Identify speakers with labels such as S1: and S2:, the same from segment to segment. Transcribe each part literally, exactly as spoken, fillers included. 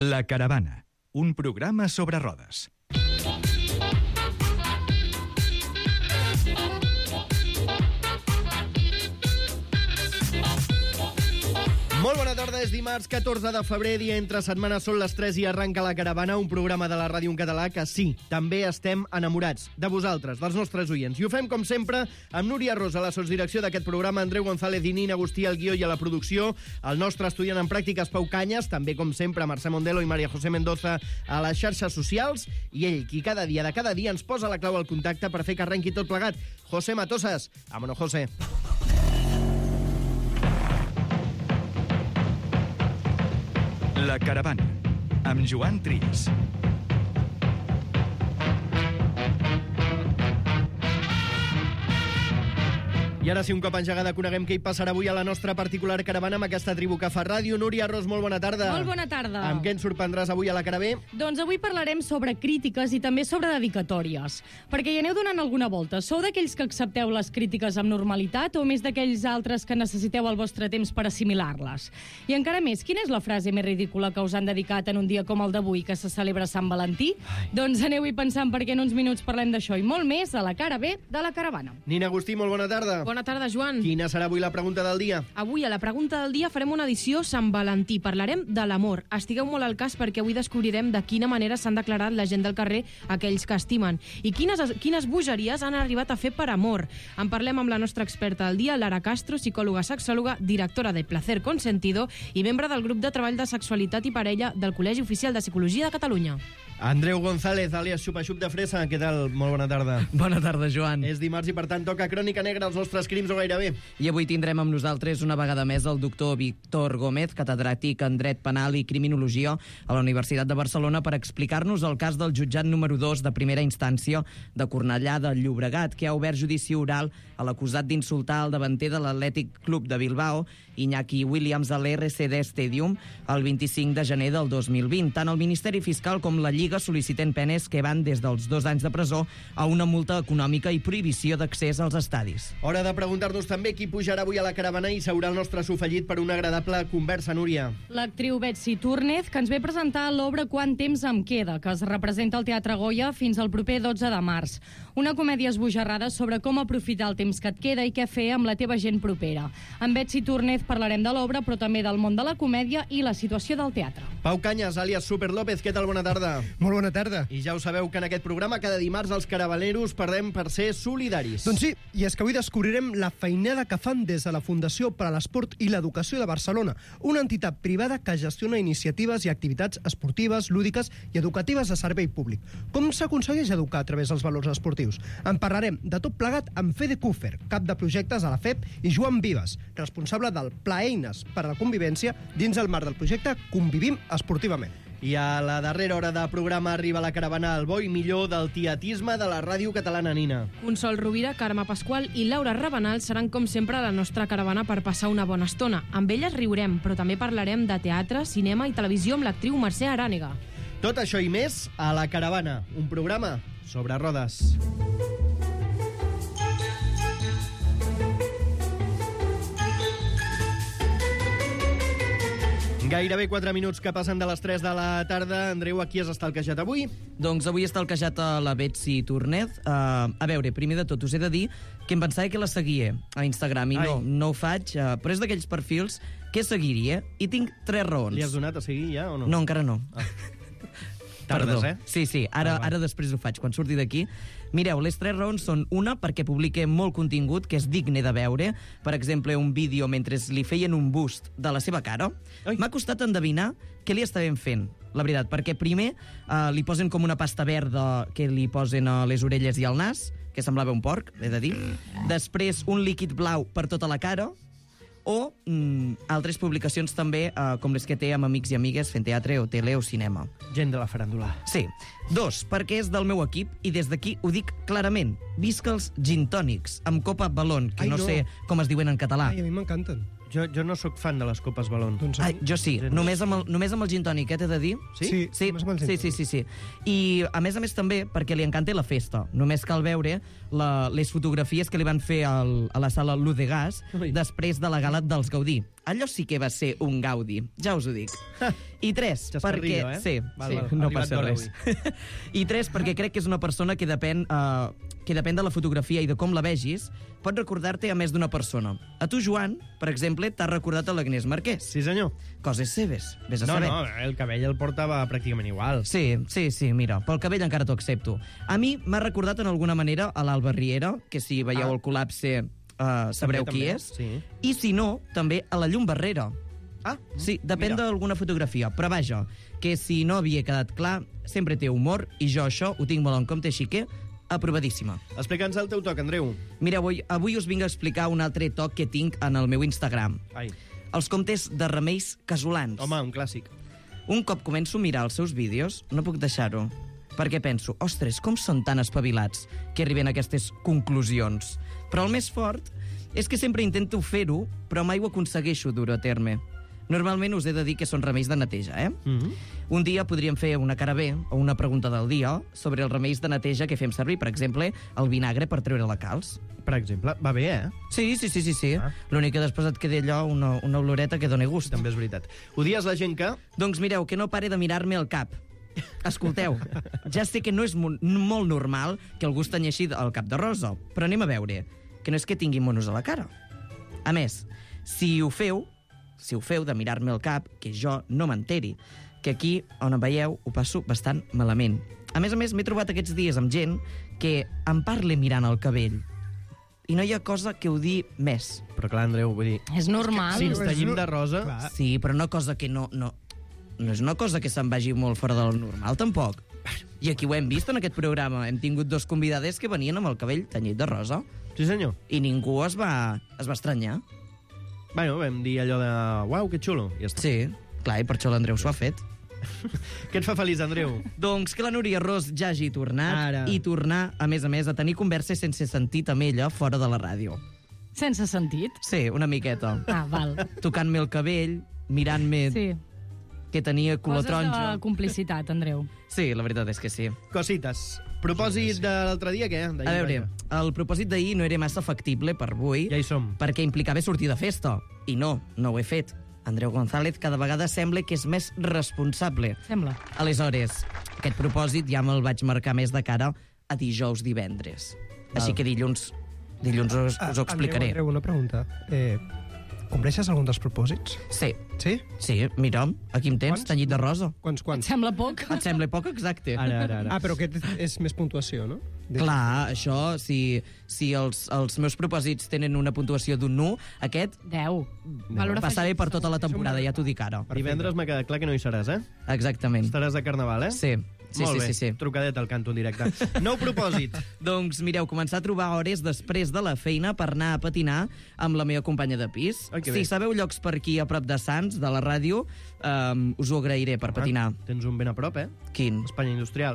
S1: La Caravana, un programa sobre rodes.
S2: Molt bona tarda, és dimarts catorze de febrer, dia entre setmanes, són les tres i arranca La Caravana, un programa de la ràdio en català que sí, també estem enamorats de vosaltres, dels nostres oients. I ho fem, com sempre, amb Núria Rosa, a la sotsdirecció d'aquest programa, Andreu González i Nina Agustí al guió i a la producció, el nostre estudiant en pràctiques Pau Canyes, també, com sempre, Mercè Mondelo i Maria José Mendoza a les xarxes socials, i ell, qui cada dia de cada dia ens posa la clau al contacte per fer que arrenqui tot plegat, José Matosas. Vámonos, José.
S1: La Caravana, amb Joan Tries.
S2: I ara sí, un cop engegada, coneguem què hi passarà avui a la nostra particular caravana amb aquesta tribu que fa ràdio. Núria Ros, molt bona tarda.
S3: Molt bona tarda.
S2: Amb què ens sorprendràs avui a la Caravé?
S3: Doncs avui parlarem sobre crítiques i també sobre dedicatòries. Perquè hi aneu donant alguna volta. Sou d'aquells que accepteu les crítiques amb normalitat o més d'aquells altres que necessiteu el vostre temps per assimilar-les? I encara més, quina és la frase més ridícula que us han dedicat en un dia com el d'avui, que se celebra Sant Valentí? Ai. Doncs aneu-hi pensant, perquè en uns minuts parlem d'això i molt més a la cara B de la caravana.
S2: Nina Agustí, molt bona tarda.
S4: Bona tarda, Joan.
S2: Quina serà avui la pregunta del dia?
S4: Avui, a la pregunta del dia, farem una edició Sant Valentí. Parlarem de l'amor. Estigueu molt al cas perquè avui descobrirem de quina manera s'han declarat la gent del carrer aquells que estimen. I quines, quines bogeries han arribat a fer per amor. En parlem amb la nostra experta del dia, Lara Castro, psicòloga sexòloga, directora de Placer Consentido i membre del grup de treball de sexualitat i parella del Col·legi Oficial de Psicologia de Catalunya.
S2: Andreu González, àlies Xupa-Xup de Fresa. Què tal? Molt bona tarda.
S5: Bona tarda, Joan.
S2: És dimarts i, per tant, toca Crònica Negra, els nostres crims o gairebé.
S5: I avui tindrem amb nosaltres una vegada més el doctor Víctor Gómez, catedràtic en Dret Penal i Criminologia a la Universitat de Barcelona, per explicar-nos el cas del jutjat número dos de primera instància de Cornellà de Llobregat, que ha obert judici oral a l'acusat d'insultar el davanter de l'Atlètic Club de Bilbao, Iñaki Williams, a l'R C D Stadium el vint-i-cinc de gener del dos mil vint. Tant el Ministeri Fiscal com la Lliga sol·liciten penes que van des dels dos anys de presó a una multa econòmica i prohibició d'accés als estadis.
S2: Hora de preguntar-nos també qui pujarà avui a la caravana i seurà el nostre sofallit per una agradable conversa, Núria.
S3: L'actriu Betsy Túrnez, que ens ve presentar l'obra Quant temps em queda, que es representa al Teatre Goya fins al proper dotze de març. Una comèdia esbojarrada sobre com aprofitar el temps que et queda i què fer amb la teva gent propera. Amb Betsy Túrnez parlarem de l'obra, però també del món de la comèdia i la situació del teatre.
S2: Pau Canyes, àlies Super López, què tal? Bona tarda.
S6: Molt bona tarda.
S2: I ja ho sabeu que en aquest programa cada dimarts els caravaneros perdem per ser solidaris.
S6: Doncs sí, i és que avui descobrirem la feinada que fan des de la Fundació per a l'Esport i l'Educació de Barcelona, una entitat privada que gestiona iniciatives i activitats esportives, lúdiques i educatives de servei públic. Com s'aconsegueix educar a través dels valors esportius? En parlarem de tot plegat amb Fede Kufer, cap de projectes a la F E P, i Joan Vives, responsable del Pla Eines per a la Convivència dins el marc del projecte Convivim Esportivament.
S2: I a la darrera hora de programa arriba la caravana al bo i millor del tietisme de la ràdio catalana, Nina.
S4: Consol Rovira, Carme Pasqual i Laura Rabanal seran, com sempre, a la nostra caravana per passar una bona estona. Amb elles riurem, però també parlarem de teatre, cinema i televisió amb l'actriu Mercè Arànega.
S2: Tot això i més a la caravana, un programa sobre rodes. Gairebé quatre minuts que passen de les tres de la tarda. Andreu, aquí has estalquejat avui?
S5: Doncs avui he estalquejat a la Betsy Túrnez. Uh, a veure, primer de tot, us he de dir que em pensava que la seguia a Instagram i no,
S2: Ai.
S5: no ho faig, uh, però és d'aquells perfils que seguiria i tinc tres raons.
S2: Li has donat a seguir ja o no?
S5: No, encara no.
S2: Ah.
S5: Perdó.
S2: Tardes, eh?
S5: Sí, sí, ara,
S2: Ah, va.
S5: ara després ho faig, quan surti d'aquí. Mireu, les tres raons són una, perquè publica molt contingut que és digne de veure. Per exemple, un vídeo mentre li feien un bust de la seva cara.
S2: Ai.
S5: M'ha costat endevinar què li estaven fent, la veritat, perquè primer eh, li posen com una pasta verda que li posen a les orelles i al nas, que semblava un porc, he de dir. Després, un líquid blau per tota la cara, o mm, altres publicacions també, eh, com les que té amb amics i amigues fent teatre o tele o cinema.
S2: Gent de la faràndula.
S5: Sí. Dos, perquè és del meu equip i des d'aquí ho dic clarament. Visca els gin tònics amb copa balón, que
S6: Ai,
S5: no,
S6: no.
S5: sé com es diuen en català.
S6: Ai, a mi m'encanten.
S2: Jo, jo no sóc fan de les copes balon.
S6: Doncs,
S5: Ai, jo sí, només amb, el, només amb el gin tònic, eh, t'he de dir.
S2: Sí?
S6: Sí,
S5: Sí,
S6: només amb el gin
S5: sí, sí, sí, sí. I, a més a més, també perquè li encanta la festa. Només cal veure la, les fotografies que li van fer al, a la sala Luz de Gas
S2: Ui.
S5: després de la gala dels Gaudí. Allò sí que va ser un Gaudi, ja us ho dic. I tres,
S2: Xascarrillo,
S5: perquè...
S2: eh?
S5: Sí,
S2: Val,
S5: sí
S2: val,
S5: no
S2: arribat
S5: passa
S2: d'hora
S5: res. I tres, perquè crec que és una persona que depèn, uh, que depèn de la fotografia i de com la vegis, pot recordar-te a més d'una persona. A tu, Joan, per exemple, t'ha recordat a l'Agnès Marquès.
S2: Sí, senyor.
S5: Coses seves, vés a
S2: No,
S5: saber.
S2: no, el cabell el portava pràcticament igual.
S5: Sí, sí, sí, mira, pel cabell encara t'ho accepto. A mi m'ha recordat en alguna manera a l'Alba Riera, que si veieu
S2: Ah.
S5: el col·lapse uh, sabreu
S2: També,
S5: qui
S2: també,
S5: és.
S2: sí.
S5: I si no, també a la Llum Barrera.
S2: Ah,
S5: Sí, depèn
S2: mira.
S5: d'alguna fotografia, però vaja, que si no havia quedat clar, sempre té humor, i jo això ho tinc molt en compte, així que aprovadíssima.
S2: Explica'ns el teu toc, Andreu.
S5: Mira, avui, avui us vinc a explicar un altre toc que tinc en el meu Instagram.
S2: Ai,
S5: Els comptes de remeis casolans.
S2: home, un clàssic.
S5: Un cop començo a mirar els seus vídeos, no puc deixar-ho. Perquè penso, ostres, com són tan espavilats que arriben a aquestes conclusions. Però el més fort és que sempre intento fer-ho, però mai ho aconsegueixo dur a terme. Normalment us he de dir que són remeis de neteja, eh?
S2: Mm -hmm.
S5: Un dia podríem fer una cara bé o una pregunta del dia sobre els remeis de neteja que fem servir, per exemple, el vinagre per treure la calç.
S2: Per exemple, va bé, eh?
S5: Sí, sí, sí, sí, sí.
S2: Ah.
S5: L'únic que després et queda allò una, una oloreta que doni gust.
S2: També és veritat. Odies la gent que...
S5: Doncs mireu, que no pare de mirar-me al cap. Escolteu, ja sé que no és mo molt normal que algú es tenyeixi el cap de rosa, però anem a veure, que no és que tingui monos a la cara. A més, si ho feu, si ho feu de mirar-me al cap, que jo no m'enteri, que aquí, on em veieu, ho passo bastant malament. A més a més, m'he trobat aquests dies amb gent que em parla mirant el cabell. I no hi ha cosa que ho dir més.
S2: Però clar, Andreu, vull dir...
S3: És normal.
S2: Si ens tenyim de rosa...
S6: Clar.
S5: Sí, però una cosa que no... no no és una cosa que se'n vagi molt fora del normal, tampoc. I aquí ho hem vist en aquest programa. Hem tingut dos convidades que venien amb el cabell tenyit de rosa
S2: Sí, senyor.
S5: i ningú es va, es va estranyar.
S2: Bueno, vam dir allò de... Uau, que xulo. I ja està.
S5: Sí, clar, i per això l'Andreu s'ho ha fet.
S2: Què et fa feliç, Andreu?
S5: Doncs que la Núria Ros ja hagi tornat
S2: Ara.
S5: i tornar, a més a més, a tenir converses sense sentit amb ella fora de la ràdio.
S3: Sense sentit?
S5: Sí, una miqueta.
S3: Ah, val.
S5: Tocant-me el cabell, mirant-me
S3: Sí.
S5: que tenia color
S3: Coses
S5: taronja.
S3: de complicitat, Andreu.
S5: Sí, la veritat és que sí.
S2: Cosites. Propòsit de l'altre dia, què? D'ahir,
S5: A veure,
S2: vaja.
S5: el propòsit d'ahir no era massa factible per avui,
S2: Ja hi som.
S5: perquè implicava sortir de festa. I no, no ho he fet. Andreu González cada vegada sembla que és més responsable.
S3: Sembla.
S5: Aleshores, aquest propòsit ja me'l vaig marcar més de cara a dijous divendres.
S2: Val.
S5: Així que dilluns, dilluns us, us ho explicaré.
S6: Andreu, Andreu, una pregunta. Eh, compleixes algun dels propòsits?
S5: Sí,
S6: Sí?
S5: sí, mira, aquí em tens,
S6: Quants?
S5: tenyit de rosa.
S6: Quants,
S3: Et
S6: quants?
S3: sembla poc?
S5: Et sembla poc exacte?
S2: Ara, ara, ara.
S6: Ah, però aquest és més puntuació, no?
S5: Clar, això, si, si els, els meus propòsits tenen una puntuació d'un u, aquest
S3: Deu. Valor
S5: passaré
S3: afegit.
S5: per tota la temporada, ja t'ho dic ara.
S2: Divendres m'ha quedat clar que no hi seràs, eh?
S5: Exactament.
S2: Estaràs de carnaval, eh?
S5: Sí, sí,
S2: Molt
S5: sí,
S2: bé.
S5: sí, sí.
S2: Trucadeta al canto en directe. Nou propòsit.
S5: Doncs mireu, començar a trobar hores després de la feina per anar a patinar amb la meva companya de pis.
S2: Ai, que
S5: si
S2: bé.
S5: sabeu llocs per aquí a prop de Sants, de la ràdio, um, us ho agrairé per patinar.
S2: Ah, tens un ben a prop, eh?
S5: Quin?
S2: Espanya Industrial.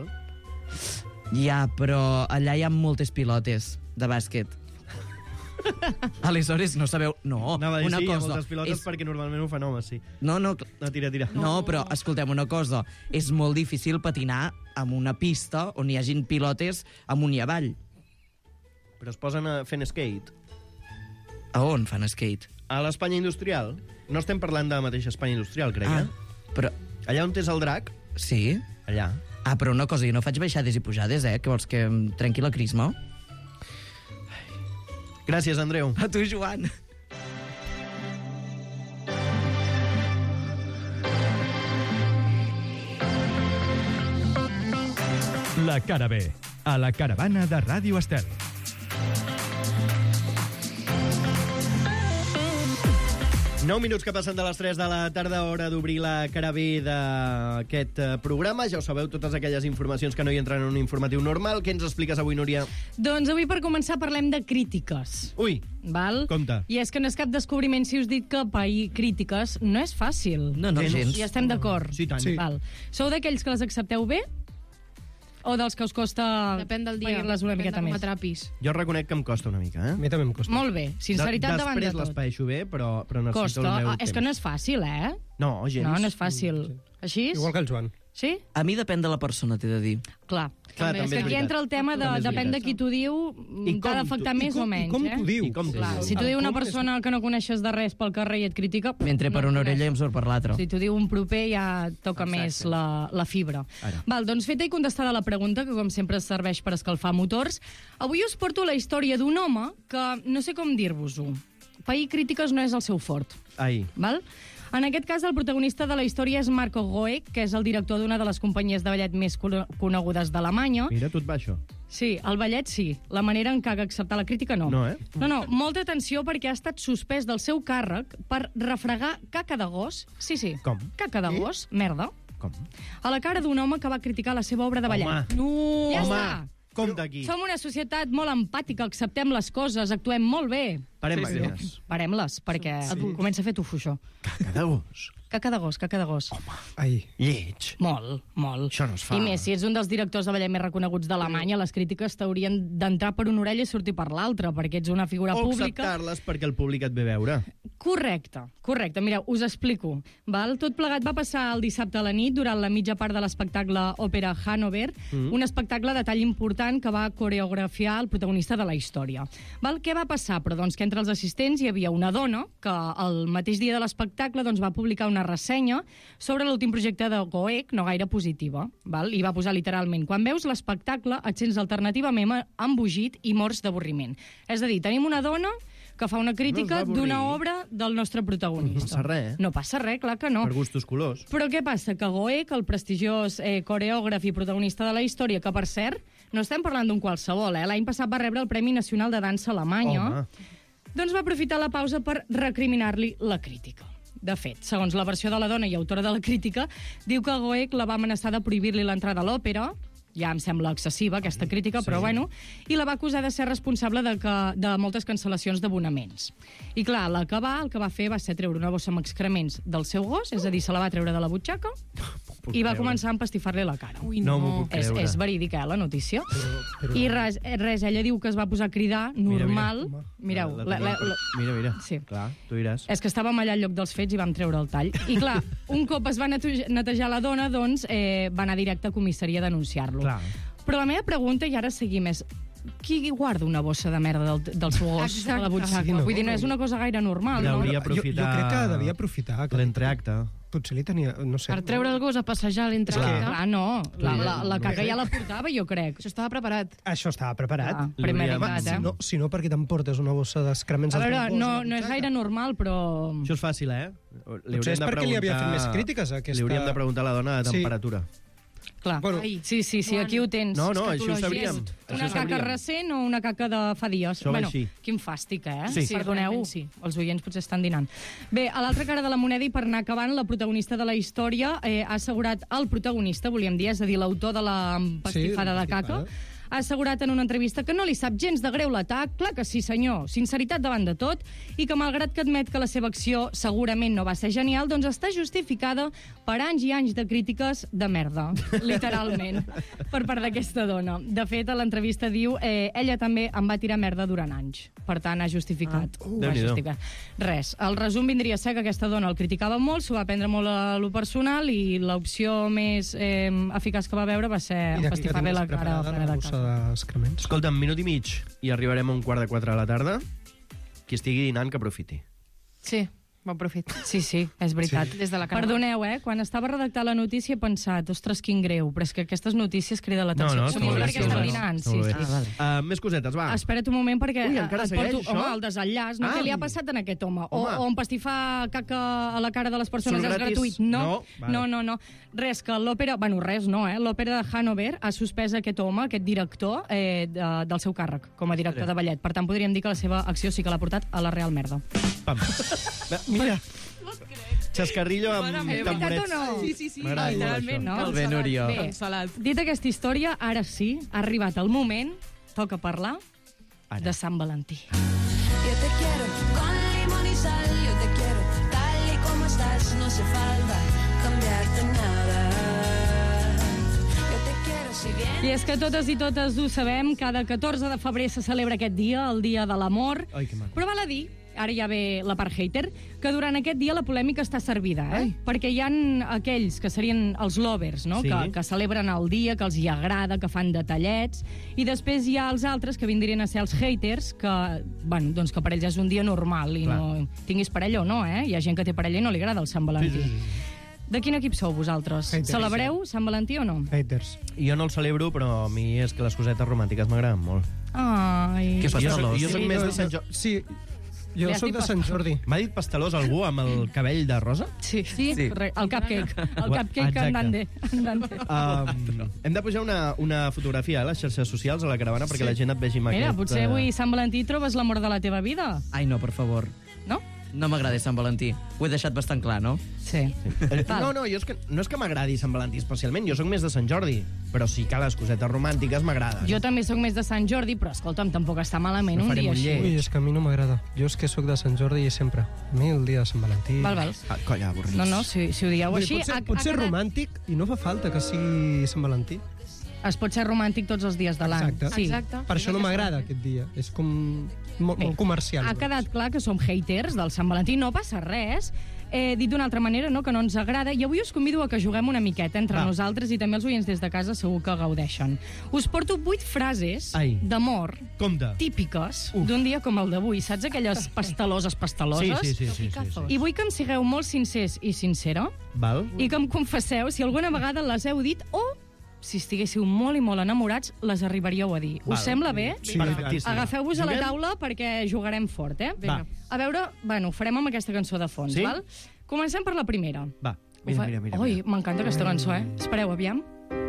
S5: Ja, però allà hi ha moltes pilotes de bàsquet. Aleshores, no sabeu... No,
S2: Anava a dir,
S5: una
S2: sí, hi ha
S5: cosa...
S2: moltes pilotes
S5: és...
S2: perquè normalment ho fan homes, sí.
S5: No, no,
S2: No, tira, tira.
S5: no, però escolteu una cosa. És molt difícil patinar amb una pista on hi hagin pilotes amunt i avall.
S2: Però es posen a fent skate.
S5: A on fan skate?
S2: A l'Espanya Industrial. No estem parlant de la mateixa Espanya Industrial, crec,
S5: Ah,
S2: eh?
S5: però...
S2: Allà on és el drac,
S5: Sí?
S2: allà.
S5: Ah, però una cosa, jo no faig baixades i pujades, eh? Que vols que em trenqui la crisma?
S2: Gràcies, Andreu.
S5: A tu, Joan.
S1: La cara B, a la caravana de Ràdio Estel.
S2: Nou minuts que passen de les tres de la tarda, hora d'obrir la cara B d'aquest eh, programa. Ja ho sabeu, totes aquelles informacions que no hi entren en un informatiu normal. Què ens expliques avui, Núria?
S3: Doncs avui, per començar, parlem de crítiques.
S2: Ui,
S3: Val?
S2: compte.
S3: I és que no és cap descobriment si us dic que pair crítiques no és fàcil.
S5: No, no,
S2: Gens.
S5: gens.
S3: I estem d'acord.
S2: Sí, tant.
S6: Sí.
S3: Val. Sou d'aquells que les accepteu bé o dels que us costa
S4: Depèn del dia.
S3: pair-les una
S4: depèn
S3: miqueta
S4: de com
S3: més?
S4: atrapis.
S2: Jo reconec que em costa una mica,
S6: A
S2: eh?
S6: mi també em costa.
S3: Molt bé, sinceritat
S2: De-
S3: davant de
S2: Després les
S3: tot.
S2: paeixo bé, però, però necessito
S3: Costa.
S2: el meu
S3: Ah,
S2: temps.
S3: és que no és fàcil, eh?
S2: No, gens.
S3: No, no és fàcil. Així?
S6: Igual que el Joan.
S3: Sí?
S5: A mi depèn de la persona, t'he de dir.
S3: Clar.
S2: Clar,
S3: és
S2: també
S3: que
S2: és
S3: aquí
S2: veritat.
S3: entra el tema de
S2: També és
S3: depèn de
S2: veritat.
S3: qui t'ho diu,
S2: I
S3: t'ha
S2: com
S3: d'afectar
S2: t'ho-
S3: més
S6: I com,
S3: o menys,
S6: i com
S3: eh?
S6: t'ho diu?
S2: I com t'ho
S3: Clar,
S2: diu?
S3: si t'ho
S6: El
S3: diu una
S6: com és-
S3: persona que no coneixes de res pel carrer i et critica...
S5: Mentre per una orella i em surt per l'altra.
S3: Si t'ho diu un proper ja toca
S2: Exacte.
S3: més la, la fibra.
S2: Ara.
S3: Val, doncs feta i contestada la pregunta, que com sempre serveix per escalfar motors, avui us porto la història d'un home que no sé com dir-vos-ho. Pair crítiques no és el seu fort.
S2: Ai.
S3: Val? En aquest cas, el protagonista de la història és Marco Goek, que és el director d'una de les companyies de ballet més cono- conegudes d'Alemanya.
S2: Mira, tu et va això.
S3: Sí, el ballet sí. La manera en què ha d'acceptar la crítica no.
S2: No, eh?
S3: No, no, molta atenció perquè ha estat suspès del seu càrrec per refregar caca de gos. Sí, sí.
S2: Com?
S3: Caca de gos, merda.
S2: Com?
S3: A la cara d'un home que va criticar la seva obra de ballet.
S2: Home.
S3: No! Ja
S2: Home,
S3: està.
S2: compte aquí.
S3: Som una societat molt empàtica, acceptem les coses, actuem molt bé.
S2: Parem
S5: Sí, sí.
S2: màquines.
S3: Parem-les, perquè sí. comença a fer tufo, això.
S2: Caca de gos.
S3: Caca de gos, caca de gos.
S6: Ai.
S2: Lleig.
S3: Molt, molt.
S2: Això no es fa.
S3: I més, si ets un dels directors de ballet més reconeguts d'Alemanya, les crítiques t'haurien d'entrar per una orella i sortir per l'altra, perquè ets una figura
S2: O
S3: pública.
S2: acceptar-les perquè el públic et ve a veure.
S3: Correcte, correcte. Mireu, us explico. Val? Tot plegat va passar el dissabte a la nit durant la mitja part de l'espectacle Òpera Hannover, mm. un espectacle de tall important que va coreografiar el protagonista de la història. Val? Què va passar? Però doncs que entre els assistents hi havia una dona que el mateix dia de l'espectacle doncs, va publicar una ressenya sobre l'últim projecte de Goek, no gaire positiva. Val? I va posar literalment: quan veus l'espectacle et sents alternativament embogit i morts d'avorriment. És a dir, tenim una dona que fa una crítica
S2: No es va
S3: d'una
S2: avorrir.
S3: obra del nostre protagonista.
S2: No passa res, eh?
S3: No passa res, clar que no.
S2: Per gustos colors.
S3: Però què passa? Que Goek, el prestigiós eh, coreògraf i protagonista de la història, que per cert, no estem parlant d'un qualsevol, eh? L'any passat va rebre el Premi Nacional de Dansa Alemanya,
S2: Home.
S3: doncs va aprofitar la pausa per recriminar-li la crítica. De fet, segons la versió de la dona i autora de la crítica, diu que Goek la va amenaçar de prohibir-li l'entrada a l'òpera, ja em sembla excessiva aquesta crítica, sí. Però bueno, i la va acusar de ser responsable de, que, de moltes cancel·lacions d'abonaments. I clar, la que va, el que va fer va ser treure una bossa amb excrements del seu gos, és a dir, se la va treure de la butxaca, i va començar a empastifar-li la cara.
S4: Ui,
S2: No
S4: no.
S2: m'ho puc
S3: És,
S2: creure.
S3: és verídica, eh, la notícia. I res, res, ella diu que es va posar a cridar, normal.
S2: Mira, mira.
S3: Mireu,
S2: La-
S3: la,
S2: la
S3: la,
S2: tenim
S3: la,
S2: per- Mira, mira.
S3: Sí.
S2: Clar, tu diràs.
S3: és que estàvem allà al lloc dels fets i vam treure el tall. I clar, un cop es va netejar, netejar la dona, doncs eh, va anar directe a comissaria a denunciar-lo.
S2: Clar.
S3: Però la meva pregunta, i ara seguim, és qui guarda una bossa de merda del, del seu gos
S4: Exacte.
S3: a la butxaca?
S6: Sí, no.
S3: Vull dir, no és una cosa gaire normal, no?
S2: Hauria
S6: Jo, jo
S2: aprofitar...
S6: crec que devia aprofitar. Que
S2: L'entreacte.
S6: potser li tenia... No sé.
S4: Per treure el gos a passejar a l'entrada.
S3: Clar, clar, no. La, la, la
S2: No
S3: caca
S2: sé.
S3: ja la portava, jo crec.
S4: Això estava preparat.
S6: Això estava preparat.
S3: Ah,
S2: Li
S3: premeditat,
S6: Si
S3: eh?
S6: no, si no, perquè t'emportes una bossa d'excrements
S3: A
S6: al
S3: veure,
S6: teu gos
S3: no,
S6: a la
S3: no és
S6: butxaca.
S3: gaire normal, però...
S2: Això és fàcil, eh? Li
S6: Potser és
S2: hauríem de
S6: perquè li havia fet
S2: preguntar-
S6: més crítiques, a aquesta-
S2: Li hauríem de preguntar a la dona de
S6: Sí.
S2: temperatura.
S3: Clar.
S6: Bueno,
S4: Ai.
S3: Sí, sí, sí, aquí ho tens.
S2: No, no, així ho
S4: Escatologia.
S2: sabríem.
S3: Una
S2: Això ho
S3: caca
S2: sabríem.
S3: recent o una caca de fa dies?
S2: Això va
S3: bueno,
S2: així.
S3: quin fàstic, eh?
S2: Sí.
S4: Sí,
S3: Perdoneu,
S4: realment sí.
S3: els oients potser estan dinant. Bé, a l'altra cara de la moneda i per anar acabant, la protagonista de la història eh, ha assegurat, el protagonista, volíem dir, és a dir, l'autor de la empastifada
S6: Sí,
S3: de caca,
S6: empastifada.
S3: ha assegurat en una entrevista que no li sap gens de greu l'atac, clar que sí senyor, sinceritat davant de tot, i que malgrat que admet que la seva acció segurament no va ser genial, doncs està justificada per anys i anys de crítiques de merda, literalment, per part d'aquesta dona. De fet, a l'entrevista diu, eh, ella també em va tirar merda durant anys, per tant ha justificat.
S2: Ah,
S3: Ho va
S2: Déu-n'hi-do.
S3: justificar. Res, el resum vindria a ser que aquesta dona el criticava molt, s'ho va prendre molt a lo personal i l'opció més eh, eficaç que va veure va ser
S6: I d'aquí que
S3: empastifar-li
S6: tinguis
S3: la cara
S6: preparada
S3: plena
S6: la
S3: de
S6: bossa
S3: caca.
S6: d'excrements.
S2: Escolta, un minut i mig i arribarem a un quart de quatre de la tarda. Qui estigui dinant, que aprofiti.
S4: Sí, ho aprofito.
S3: Sí, sí, és veritat.
S4: Sí. Des de la cara.
S3: Perdoneu, eh? Quan estava redactant la notícia he pensat, ostres, quin greu, però és que aquestes notícies criden l'atenció.
S2: No, no,
S3: Som
S2: està molt
S3: molt
S2: bé,
S3: perquè
S2: està
S3: està
S2: molt bé.
S3: dinant.
S2: Està
S3: Sí,
S2: molt bé.
S3: sí.
S5: Ah, vale.
S2: Uh, més cosetes, va.
S3: Espera't un moment perquè
S2: Ui, encara
S3: et
S2: segueix,
S3: porto,
S2: això?
S3: home, el desenllaç. No?
S2: Ah.
S3: Què li ha passat a aquest home? O,
S2: Home.
S3: o empastifar caca a la cara de les persones
S2: Surt
S3: és
S2: gratis?
S3: gratuït? No,
S2: No, vale.
S3: no, no, no. Res, que l'òpera... Bueno, res, no, eh? L'òpera de Hannover ha suspès aquest home, aquest director, eh, de, del seu càrrec com a director de ballet. Per tant, podríem dir que la seva acció sí que l'ha portat a la real merda.
S2: Pam. Va, mira. Xascarrillo amb
S3: És veritat
S2: tamborets.
S3: o no?
S4: Sí, sí, sí.
S2: M'agrada molt
S4: Literalment,
S2: això.
S4: no?
S5: Molt bé, Núria.
S3: Bé,
S4: Cancel·lat.
S3: dit aquesta història, ara sí, ha arribat el moment, toca parlar
S2: Ara.
S3: de Sant Valentí.
S7: Yo te quiero con limón y sal, yo te quiero tal y como estás, no hace falta cambiarte nada. Yo te quiero si vienes
S3: I és que totes i totes ho sabem, cada catorze de febrer se celebra aquest dia, el dia de l'amor.
S2: Ai, que maco.
S3: Però val a dir, ara ja ve la part hater, que durant aquest dia la polèmica està servida, eh? Perquè hi han aquells que serien els lovers, no?
S2: Sí.
S3: Que, que celebren el dia, que els hi agrada, que fan detallets, i després hi ha els altres que vindrien a ser els haters, que, bueno, doncs que per ells és un dia normal, i
S2: Clar.
S3: no tinguis parella o no, eh? Hi ha gent que té parella i no li agrada el Sant Valentí.
S2: Sí, sí, sí.
S3: De quin equip sou vosaltres?
S6: Haters.
S3: Celebreu Sant Valentí o no?
S6: Haters.
S2: Jo no el celebro, però a mi és que les cosetes romàntiques m'agraden molt.
S3: Ai...
S5: Que
S2: Jo soc,
S5: pastelós.
S2: jo soc
S3: Sí.
S2: més de Sant Jordi.
S6: Sí,
S3: Li
S6: jo
S3: has
S6: sóc
S3: dit
S6: de Sant Jordi.
S2: M'ha dit pastelós algú amb el cabell de rosa?
S3: Sí, sí,
S5: Sí.
S3: correcte. El cupcake. El
S2: Ua,
S3: cupcake
S2: exacte.
S3: andante. andante.
S2: Um, hem de pujar una, una fotografia a les xarxes socials a la caravana perquè la gent et vegi amb
S3: Mira,
S2: aquest...
S3: potser
S2: eh,
S3: avui Sant Valentí trobes l'amor de la teva vida,
S5: Ai, no, per favor.
S3: no?
S5: No m'agrada Sant Valentí. Ho he deixat bastant clar, no?
S3: Sí.
S2: Eh,
S3: Val.
S2: No, no, jo és que, no és que m'agradi Sant Valentí especialment, jo sóc més de Sant Jordi, però sí que les cosetes romàntiques m'agraden.
S3: Jo també sóc més de Sant Jordi, però escolta'm, tampoc està malament
S2: No
S3: un
S2: farem
S3: dia
S2: un
S3: així.
S2: lleig.
S6: Ui, és que a mi no m'agrada. Jo és que sóc de Sant Jordi i sempre. A mi el dia de Sant Valentí...
S3: Val, val.
S2: Ah, colla, avorrits.
S3: No, no, si, si ho dieu
S6: Vull
S3: així...
S6: dir, pot ser,
S3: ha-
S6: pot
S3: ha
S6: ser
S3: quedat-
S6: romàntic i no fa falta que sigui Sant Valentí.
S3: Es pot ser romàntic tots els dies de l'any.
S6: Exacte.
S3: Sí.
S4: Exacte.
S6: Per això no m'agrada aquest dia. És com molt,
S3: Bé,
S6: molt comercial.
S3: Ha quedat clar que som haters del Sant Valentí, no passa res. Eh, dit d'una altra manera, no, que no ens agrada. I avui us convido a que juguem una miqueta entre
S2: Va.
S3: nosaltres i també els oients des de casa segur que gaudeixen. Us porto vuit frases
S2: Ai.
S3: d'amor
S2: Compte.
S3: típiques d'un dia com el d'avui. Saps aquelles pasteloses
S2: Sí,
S3: pasteloses?
S2: sí, sí, sí, sí, sí.
S3: I vull que em sigueu molt sincers i sincera
S2: Val?
S3: i que em confesseu si alguna vegada les heu dit o si estiguéssiu molt i molt enamorats les arribaríeu a dir.
S2: Val.
S3: Us sembla bé?
S6: Sí,
S2: Perfectíssim.
S3: Agafeu-vos a la
S2: Juguem?
S3: taula perquè jugarem fort, eh?
S2: Va.
S3: A veure, bueno, ho farem amb aquesta cançó de fons,
S2: Sí?
S3: val? Comencem per la primera.
S2: Va,
S3: Ho
S2: mira,
S3: fa-
S2: mira, mira.
S3: Ui,
S2: mira.
S3: m'encanta aquesta cançó, eh? Espereu, aviam.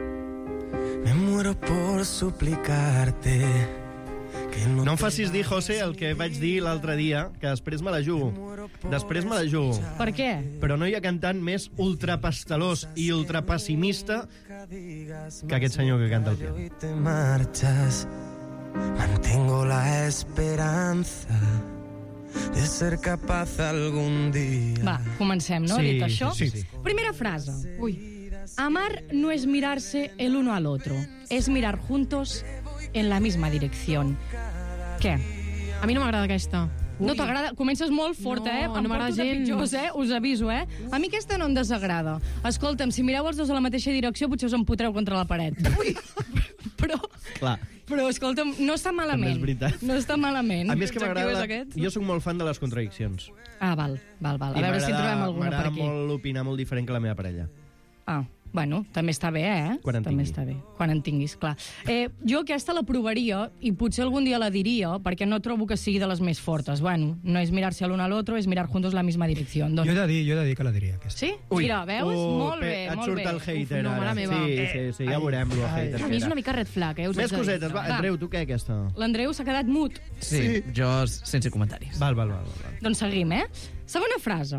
S8: Me muero por suplicarte que no,
S2: No em facis dir, José, el que vaig dir l'altre dia, que després me la jugo. Després me la jugo.
S3: Per què?
S2: Però no hi ha cantant més ultrapastelós i ultrapessimista que aquest senyor que canta el piano.
S8: y te marchas. Mantengo la esperanza de ser capaz algún día.
S3: Va, comencem, no?
S2: Sí,
S3: Dit això.
S2: sí, sí, sí.
S3: Primera frase. Uy. Amar no es mirarse el uno al otro, es mirar juntos en la misma dirección. Què?
S4: A mi no m'agrada aquesta.
S3: No t'agrada? Comences molt forta,
S4: No,
S3: eh?
S4: no
S3: Em
S4: m'agrada
S3: porto de
S4: gens.
S3: pitjors, eh? Us aviso, eh? A mi aquesta no em desagrada. Escolta'm, si mireu els dos a la mateixa direcció, potser us empotreu contra la paret. Ui! Però,
S2: Clar.
S3: però escolta'm, no està malament.
S2: També és veritat.
S3: No està malament.
S2: A mi és que
S4: L'objectiu
S2: m'agrada...
S4: és aquest?
S2: Jo sóc molt fan de les contradiccions.
S3: Ah, val, val, val. A
S2: I
S3: veure si en
S2: m'agrada-
S3: trobem alguna per
S2: M'agrada
S3: aquí.
S2: molt opinar molt diferent que la meva parella.
S3: Ah, bueno, també està bé, eh?
S2: Quan en
S3: també
S2: tingui.
S3: està bé, quan en tinguis, clar. Eh, jo aquesta la provaria i potser algun dia la diria perquè no trobo que sigui de les més fortes. Bueno, no és mirarse al uno al otro, és mirar juntos la misma direcció.
S6: Jo
S3: Doncs...
S6: he de dir, jo he de dir que la diria, aquesta.
S3: Sí? Mira, veus?
S2: Uh,
S3: molt
S2: pe-
S3: bé,
S2: et
S3: molt
S2: surt
S3: bé.
S2: el hater,
S4: Uf, no,
S2: ara.
S4: mare meva.
S2: Sí, sí, sí, ja veurem, el hater.
S4: A mi és una mica red flag, eh? Us
S2: Més
S4: haig de dir.
S2: cosetes. Va,
S3: Va.
S2: Andreu, tu què, aquesta?
S3: L'Andreu s'ha quedat mut.
S5: Sí, jo sense comentaris.
S2: Val, val, val. val.
S3: Doncs seguim, eh? Segona frase.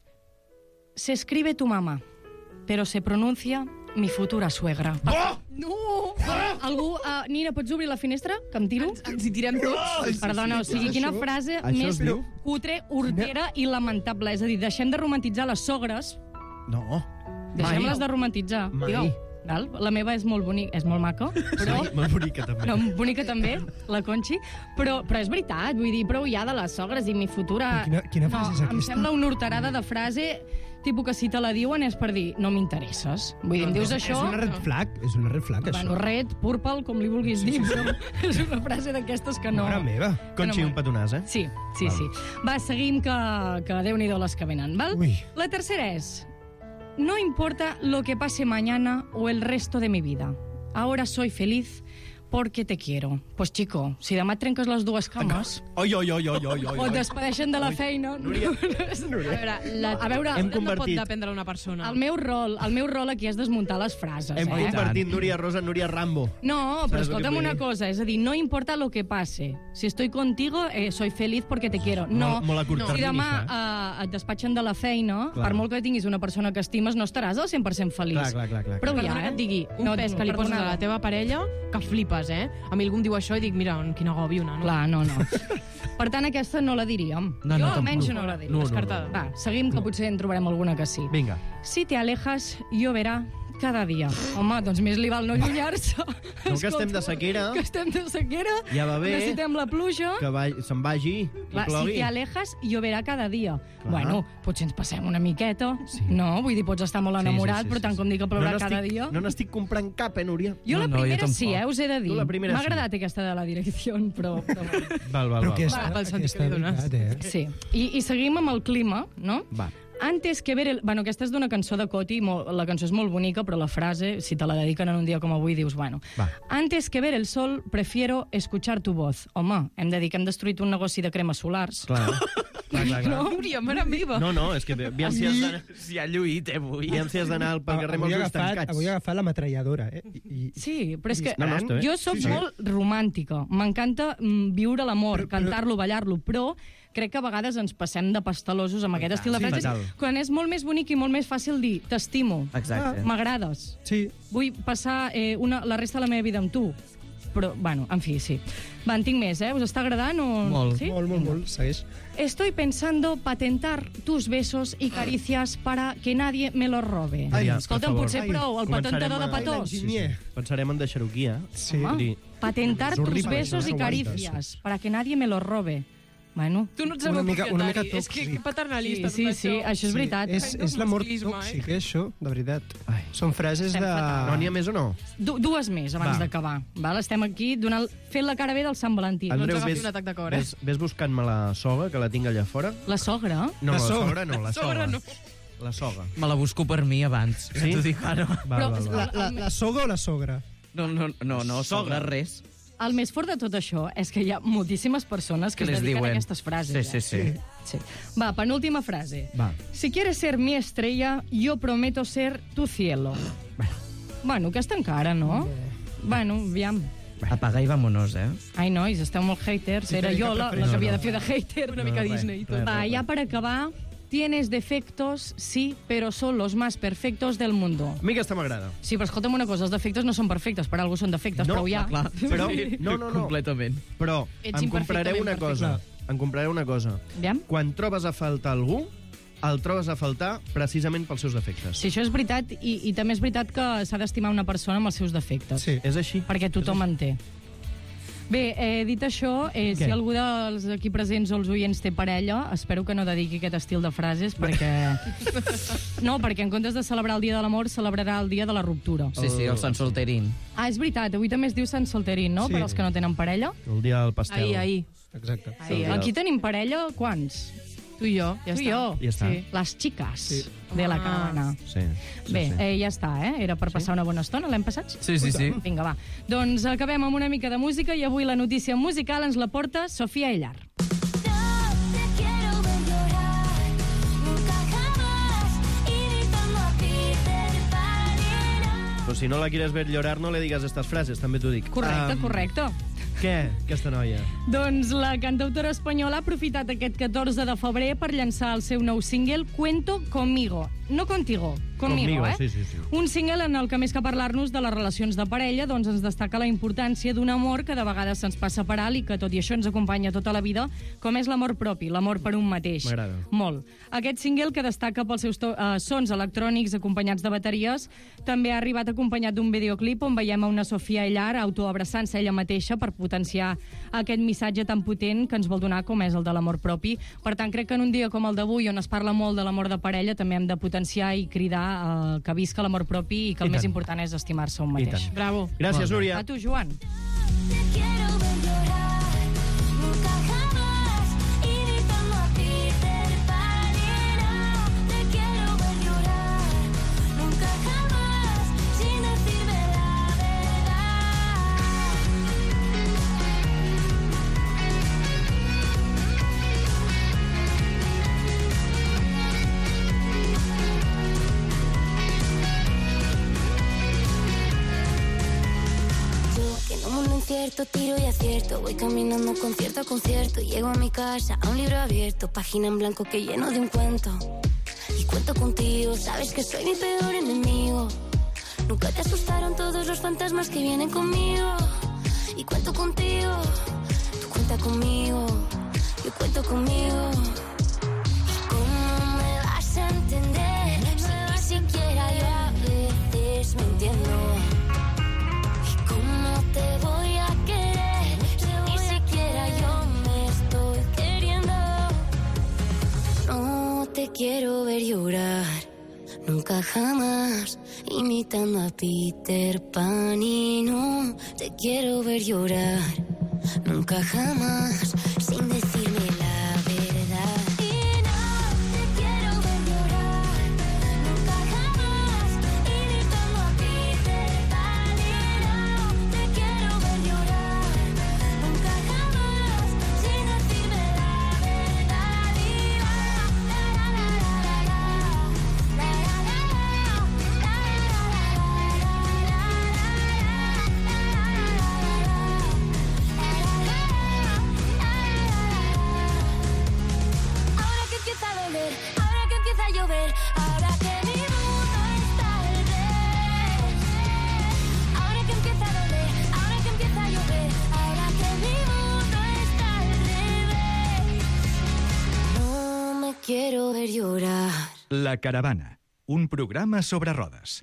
S3: Se escribe tu mamá, pero se pronuncia mi futura suegra.
S2: Oh!
S3: No! Algú... Uh, Nina, pots obrir la finestra? Que em tiro?
S4: Ens hi tirem tots.
S3: Perdona, o sigui, quina frase
S2: Això
S3: més
S2: es diu?
S3: cutre, hortera i lamentable. És a dir, deixem de romantitzar les sogres,
S2: No.
S3: deixem-les de romantitzar.
S2: Mai.
S3: Digue-ho. Val? La meva és molt bonica, és molt maca, però...
S2: Sí, molt bonica, també.
S3: No, bonica també, la Conxi, però, però és veritat, vull dir, prou ja de les sogres i mi futura...
S6: Quina- quina frase
S3: no,
S6: és
S3: em
S6: aquesta?
S3: sembla una horterada de frase, tipus que si te la diuen és per dir no m'interesses. Vull dir, em dius això...
S6: És una red flag, és una red flag, això.
S3: Bueno, red, purple, com li vulguis dir, però és una frase d'aquestes que no...
S6: Mare meva.
S2: Conxi,
S3: no
S2: un petonàs, eh?
S3: Sí, sí, sí. Va, seguim, que, que Déu-n'hi-do les que venen, val?
S6: Ui.
S3: La tercera és... No importa lo que pase mañana o el resto de mi vida. Ahora soy feliz porque te quiero. Pues, chico, si demà et trenques les dues cames
S2: Oi, oi, oi, oi, oi, oi.
S3: o et despedeixen de la feina...
S2: Núria,
S4: A veure, la,
S3: A veure,
S2: Hem
S4: no pot
S2: convertit-
S4: dependre d'una persona.
S3: El meu rol, el meu rol aquí és desmuntar les frases,
S2: Hem
S3: eh?
S2: convertit Núria Rosa en Núria Rambo.
S3: No, però
S2: Saps el que
S3: escolta'm
S2: vull
S3: una
S2: dir?
S3: cosa, és a dir, no importa lo que pase. Si estoy contigo, eh, soy feliz porque te quiero. No,
S2: Molt- molt a curt
S3: no.
S2: termini,
S3: Si demà
S2: això,
S3: eh, et despatxen de la feina,
S2: Clar.
S3: per molt que tinguis una persona que estimes, no estaràs al cent per cent feliç.
S2: Clar, clar, clar, clar,
S3: Però
S4: Perdona
S3: ja,
S4: que et
S3: eh?
S4: digui, un
S3: No,
S4: pes que li poses a
S3: perdonada.
S4: la teva parella, que flipes, eh? A mi algú em diu això i dic, mira, quina gobi una, no?
S3: Clar, no, no. Per tant, aquesta no la diríem.
S5: No, no,
S3: jo almenys
S5: tampoc.
S3: no la diria.
S2: No, no,
S4: Descartada.
S3: Va, seguim, que potser en trobarem alguna que sí.
S2: Vinga.
S3: Si te alejas, yo verá cada dia. Home, doncs més li val no allunyar-se.
S2: No, que estem de sequera.
S3: Que estem de sequera.
S2: Ja va bé.
S3: Necessitem la pluja.
S2: Que va, se'n vagi i
S3: Clar, si
S2: plogui.
S3: t'hi alejes, lloverà cada dia.
S2: Clar.
S3: Bueno, potser ens passem una miqueta. Sí. No, vull dir, pots estar molt enamorat,
S2: sí, sí,
S3: però tant
S2: sí.
S3: com dir que plourà
S2: No
S3: cada
S2: n'estic-
S3: dia...
S2: No n'estic comprant cap, eh, Núria?
S3: Jo la
S5: No, no, jo
S3: primera
S5: tampoc.
S3: sí, eh, us he de dir.
S2: Tu la primera
S3: M'ha
S2: sí.
S3: agradat aquesta de la direcció, però... però bueno.
S2: Val, val,
S6: Però
S2: val.
S6: aquesta,
S4: pel sentit
S6: aquesta
S4: que li dones.
S6: veritat, eh?
S3: Sí. I, I seguim amb el clima, no?
S2: Va.
S3: Antes que ver el... Bueno, aquesta és d'una cançó de Coti, molt... la cançó és molt bonica, però la frase, si te la dediquen en un dia com avui, dius, bueno...
S2: Va.
S3: Antes que ver el sol, prefiero escuchar tu voz. Home, hem de dir que hem destruït un negoci de cremes solars.
S2: Clar. clar, clar, clar.
S3: No?
S4: Núria, mare meva.
S2: No, no, és que aviam si has d'anar...
S5: Si ha lluït, eh, avui.
S2: Aviam si has d'anar pel carrer amb
S6: Avui he
S2: els ulls
S6: agafat,
S2: tancats.
S6: avui he agafat la metralladora, eh? I, i...
S3: Sí, però és que
S2: No, no, està bé.
S3: jo sóc
S2: Sí, sí.
S3: molt romàntica. M'encanta mm, viure l'amor,
S6: Però- però-
S3: cantar-lo, ballar-lo, però crec que a vegades ens passem de pastalosos amb aquest estil de
S2: Sí,
S3: frases,
S2: fatal.
S3: quan és molt més bonic i molt més fàcil dir t'estimo,
S5: Exacte.
S3: m'agrades,
S6: Sí,
S3: vull passar eh, una, la resta de la meva vida amb tu. Però, bueno, en fi, sí. Va, en tinc més, eh? Us està agradant? O...
S5: Molt.
S3: Sí?
S6: molt, molt, molt. Segueix.
S3: Estoy pensando patentar tus besos y caricias para que nadie me los robe.
S2: Ai,
S3: Escolta'm,
S2: per favor.
S3: potser
S6: Ai,
S3: prou, el
S2: començarem
S3: patentador de
S2: a-
S3: petós.
S2: Sí, sí. Pensarem en deixar-ho aquí, eh?
S6: Sí.
S3: Home,
S2: Vull dir,
S3: patentar
S6: És
S3: tus
S6: horrible,
S3: besos
S6: no
S3: y
S6: s'aguanta,
S3: caricias para que nadie me los robe. Bueno,
S4: Tu no ets
S6: Una
S4: el meu
S6: mica- una mica
S4: propietari. És que,
S6: tòxic.
S4: que paternalista,
S3: sí, sí,
S4: tot
S3: sí,
S4: això.
S3: això és veritat.
S6: És,
S4: Ai, no
S6: és l'amor
S4: masclisme, eh?
S6: tòxic, eh, això, de veritat.
S2: Ai.
S6: Són frases de...
S3: Estem
S2: no n'hi ha més o no?
S3: Du dues més abans
S2: Va.
S3: d'acabar. Val? Estem aquí donant, fent la cara bé del Sant Valentí.
S4: ens
S2: Andreu,
S4: agafi
S2: ves,
S4: un atac de cor, eh?
S2: ves, ves buscant-me la soga, que la tinc allà fora.
S3: La sogra?
S2: No,
S6: La
S2: la,
S6: soga.
S2: sogra no, la soga.
S4: Sogra no.
S2: La soga.
S5: Me la busco per mi abans.
S2: Sí?
S5: T'ho dic ara.
S2: Val,
S3: Però-
S2: val, val.
S6: La, la, la soga o la sogra?
S5: No, no, no, no
S2: Sogra.
S5: sobre res.
S3: El més fort de tot això és que hi ha moltíssimes persones que
S5: Que
S3: es
S5: les
S3: dediquen
S5: diuen.
S3: a aquestes frases.
S5: Sí, sí,
S3: eh?
S5: sí.
S3: Sí. Va, penúltima frase.
S2: Va.
S3: Si quieres ser mi estrella, yo prometo ser tu cielo. Bueno, aquesta encara, no? Bueno, aviam.
S5: Apaga i vámonos, eh?
S3: Ai, nois, esteu molt haters. Era
S6: tenim
S3: jo
S6: cap
S3: la, la
S6: preferència.
S3: que havia de fer de hater.
S4: Una mica
S2: res,
S4: Disney i tot.
S2: res.
S3: Va, ya para acabar, tienes defectos, sí, pero son los más perfectos del mundo.
S2: A mi aquesta m'agrada.
S3: Sí, però escolta'm una cosa, els defectes no són perfectes, per algú són defectes,
S2: No,
S3: però ja...
S5: clar.
S2: Però, no, no, no.
S5: Completament.
S2: Però
S4: Ets
S2: em compraré una
S4: imperfectament
S2: cosa. Em compraré una cosa.
S3: Aviam.
S2: Quan trobes a faltar algú, el trobes a faltar precisament pels seus defectes.
S3: Sí, això és veritat, i, i també és veritat que s'ha d'estimar una persona amb els seus defectes.
S6: Sí.
S2: És així.
S3: Perquè tothom en té. Bé, eh, dit això, eh, si
S2: Què?
S3: algú dels aquí presents o els oients té parella, espero que no dediqui aquest estil de frases, perquè... No, perquè en comptes de celebrar el dia de l'amor, celebrarà el dia de la ruptura.
S5: Sí, sí, el Sant Solterín.
S3: Ah, és veritat, avui també es diu Sant Solterín, no?,
S6: Sí.
S3: per als que no tenen parella.
S2: El dia del pastel.
S4: Ahir, ahir.
S6: Exacte.
S3: Sí, aquí tenim parella, quants?
S4: Tu i jo, ja
S3: tu i
S4: està.
S3: jo.
S2: Ja està.
S3: Sí. Les xiques
S6: Sí.
S3: de la
S4: Ah.
S3: caravana.
S2: Sí. sí,
S3: Bé,
S2: sí.
S3: eh, ja està, eh? Era per passar una bona estona, l'hem passat?
S5: Sí, sí, sí.
S3: Vinga, va. Doncs acabem amb una mica de música i avui la notícia musical ens la porta Sofia Ellar.
S7: No te quiero ver llorar, nunca jamás, imitando a Peter Pan y no.
S2: Però si no la quieres ver llorar, no le digas estas frases, també t'ho dic.
S3: Correcte,
S2: Am,
S3: correcte.
S2: Què, aquesta noia?
S3: Doncs la cantautora espanyola ha aprofitat aquest catorze de febrer per llançar el seu nou single Cuento Conmigo. No contigo, conmigo,
S2: Conmigo,
S3: eh?
S2: sí, sí, sí.
S3: Un single en el que més que parlar-nos de les relacions de parella, doncs ens destaca la importància d'un amor que de vegades se'ns passa per alt i que tot i això ens acompanya tota la vida, com és l'amor propi, l'amor per un mateix.
S2: M'agrada.
S3: Molt. Aquest single, que destaca pels seus to uh, sons electrònics acompanyats de bateries, també ha arribat acompanyat d'un videoclip on veiem a una Sofia Ellar autoabraçant-se ella mateixa per potenciar aquest missatge tan potent que ens vol donar com és el de l'amor propi. Per tant, crec que en un dia com el d'avui, on es parla molt de l'amor de parella, també hem de potenciar i cridar uh, que visca l'amor propi i que el
S2: I
S3: més
S2: tant.
S3: important és estimar-se un
S2: I
S3: mateix.
S2: tant.
S4: Bravo.
S2: Gràcies, Núria.
S3: A tu, Joan.
S7: Te quiero ver llorar, nunca jamás, imitando a Peter Pan y no. Te quiero ver llorar, nunca jamás, sin decirme la verdad. Yo, que en un mundo incierto tiro y acierto, voy caminando concierto a concierto, llego a mi casa a un libro abierto, página en blanco que lleno de un cuento. Y cuento contigo, sabes que soy mi peor enemigo. Nunca te asustaron todos los fantasmas que vienen conmigo. Y cuento contigo, tú cuenta conmigo, yo cuento conmigo. ¿Y cómo me vas a entender si ni siquiera yo a veces mintiendo. ¿Y cómo te voy a querer si ni siquiera yo me estoy queriendo? No te quiero ver llorar, nunca jamás, imitando a Peter Pan. Y no te quiero ver llorar, nunca jamás, sin decirme la verdad. Y no te quiero ver llorar, nunca jamás, imitando a Peter Pan. Y no te quiero ver llorar, nunca jamás, sin decirme la verdad. Y va, la la la la la la, la la la la, la Ahora que empieza a doler, ahora que empieza a llover, ahora que mi mundo está al revés. Ahora que empieza a doler, ahora que empieza a llover, ahora que mi mundo está al revés. No me quiero ver llorar.
S1: La Caravana, un programa sobre rodes.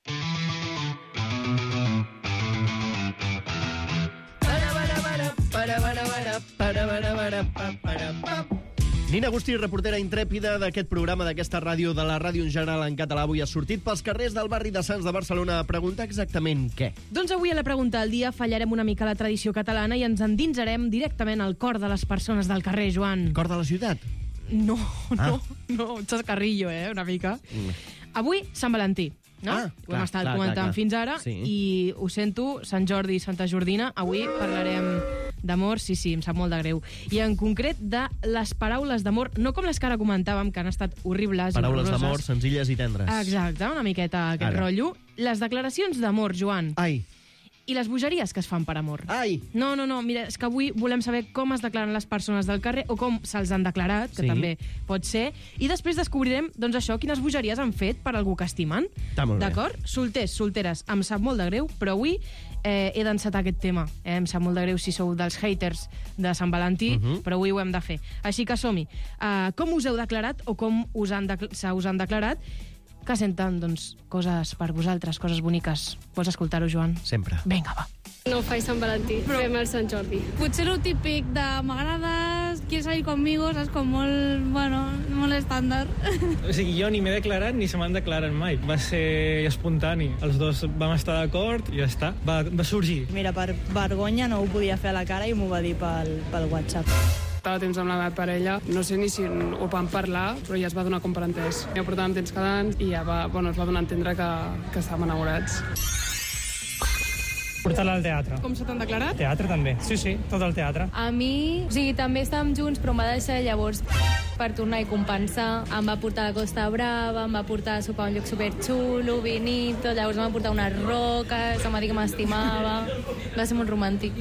S2: Nina Agustí, reportera intrèpida d'aquest programa, d'aquesta ràdio, de la ràdio en general en català, avui ha sortit pels carrers del barri de Sants de Barcelona a preguntar exactament què.
S4: Doncs avui a la pregunta del dia fallarem una mica la tradició catalana i ens endinsarem directament al cor de les persones del carrer, Joan.
S2: Cor de la ciutat?
S4: No, no,
S2: Ah.
S4: no, xascarrillo, eh, una mica.
S2: Mm.
S4: Avui, Sant Valentí. No?
S2: Ah,
S4: Ho
S2: clar,
S4: hem estat
S2: clar,
S4: comentant
S2: clar, clar.
S4: fins ara
S2: Sí.
S4: i ho sento, Sant Jordi i Santa Jordina, avui parlarem d'amor, sí, sí, em sap molt de greu. I en concret de les paraules d'amor, no com les que ara comentàvem, que han estat horribles.
S2: Paraules
S4: horroroses.
S2: d'amor senzilles i tendres.
S4: Exacte, una miqueta aquest
S2: Ara.
S4: rotllo. Les declaracions d'amor, Joan,
S2: Ai,
S4: i les bogeries que es fan per amor.
S2: ai!
S4: No, no, no, mira, és que avui volem saber com es declaren les persones del carrer o com se'ls han declarat, que
S2: Sí.
S4: també pot ser, i després descobrirem, doncs això, quines bogeries han fet per algú que estimen.
S2: Està molt bé.
S4: D'acord? Solters, solteres, em sap molt de greu, però avui eh, he d'encetar aquest tema. Eh, em sap molt de greu si sou dels haters de Sant Valentí,
S2: Uh -huh.
S4: però avui ho hem de fer. Així que som-hi. Uh, com us heu declarat o com us han decl- se us han declarat que senten, doncs, coses per vosaltres, coses boniques. Vols escoltar-ho, Joan?
S2: Sempre.
S4: Vinga, va.
S9: No faig Sant Valentí, però... fem el Sant Jordi.
S10: Potser el típic de m'agrades, quieres salir conmigo, saps? Com molt, bueno, molt estàndard.
S11: O sigui, jo ni m'he declarat ni se m'han declarat mai. Va ser espontani. Els dos vam estar d'acord i ja està. Va, va sorgir.
S12: Mira, per vergonya no ho podia fer a la cara i m'ho va dir pel, pel WhatsApp.
S9: Estava temps amb la meva parella, no sé ni si ho vam parlar, però ja es va donar com per entès. Ja portàvem temps quedant i ja va, bueno, es va donar a entendre que, que estàvem enamorats.
S11: Portar-la al teatre.
S9: Com se t'han declarat?
S11: Teatre també. Sí, sí, tot el teatre.
S13: A mi, o sigui, també estàvem junts, però em va deixar llavors per tornar i compensar. Em va portar a la Costa Brava, em va portar a sopar a un lloc superxulo, vinito, llavors em va portar unes roques, em va dir que m'estimava. Va ser molt romàntic.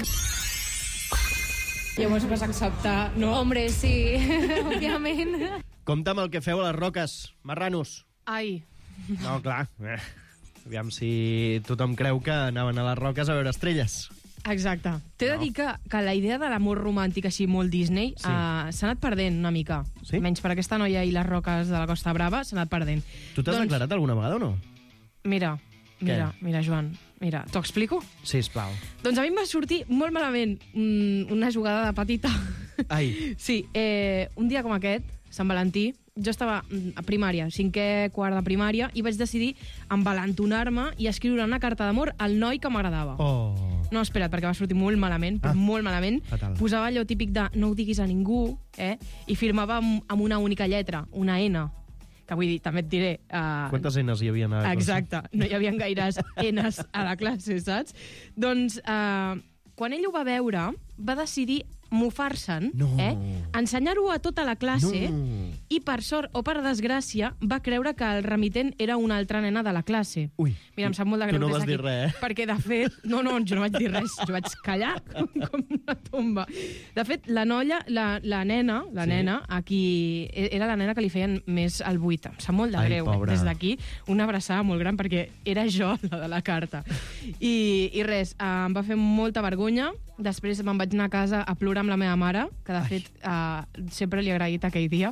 S4: Llavors vas acceptar, no?
S13: Hombre, sí, òbviament.
S2: Compte amb el que feu a les roques, marranos.
S4: Ai.
S2: No, clar. Eh. Aviam si tothom creu que anaven a les roques a veure estrelles.
S4: Exacte. T'he de
S2: No.
S4: dir que, que la idea de l'amor romàntic així molt Disney
S2: Sí.
S4: uh, s'ha anat perdent una mica.
S2: Sí?
S4: Menys per aquesta noia i les roques de la Costa Brava s'ha anat perdent.
S2: Tu t'has
S4: Doncs,
S2: declarat alguna vegada o no?
S4: Mira, mira, mira, Joan, mira, t'ho explico?
S2: Sisplau.
S4: Doncs a mi em va sortir molt malament mm, una jugada de petita.
S2: Ai.
S4: Sí, eh, un dia com aquest, Sant Valentí, jo estava mm, a primària, cinquè, quart de primària, i vaig decidir envalentonar-me i escriure una carta d'amor al noi que m'agradava.
S2: Oh.
S4: No, espera't, perquè va sortir molt malament, però
S2: Ah.
S4: molt malament.
S2: Fatal.
S4: Posava allò típic de no ho diguis a ningú, eh? I firmava amb, amb una única lletra, una N. Que vull dir, també et diré... Uh,
S2: Quantes enes hi havia a la classe?
S4: Exacte, no hi havia gaires enes a la classe, saps? Doncs, uh, quan ell ho va veure, va decidir mofar-se'n,
S2: No.
S4: eh? ensenyar-ho a tota la classe,
S2: No.
S4: i per sort o per desgràcia va creure que el remitent era una altra nena de la classe.
S2: Ui.
S4: Mira, em sap molt de
S2: Tu
S4: greu
S2: no
S4: des
S2: vas
S4: d'aquí,
S2: dir res, eh?
S4: perquè de fet... No, no, jo no vaig dir res, jo vaig callar com, com una tomba. De fet, la noia, la, la nena, la
S2: Sí.
S4: nena, a qui era la nena que li feien més el buit. Em sap molt de
S2: Ai,
S4: greu.
S2: pobra.
S4: Des d'aquí, una abraçada molt gran, perquè era jo la de la carta. I, i res, eh, em va fer molta vergonya. Després me'n vaig anar a casa a plorar amb la meva mare, que de
S2: Ai.
S4: fet eh, sempre li he agraït aquell dia, perquè
S2: Sí?
S4: ho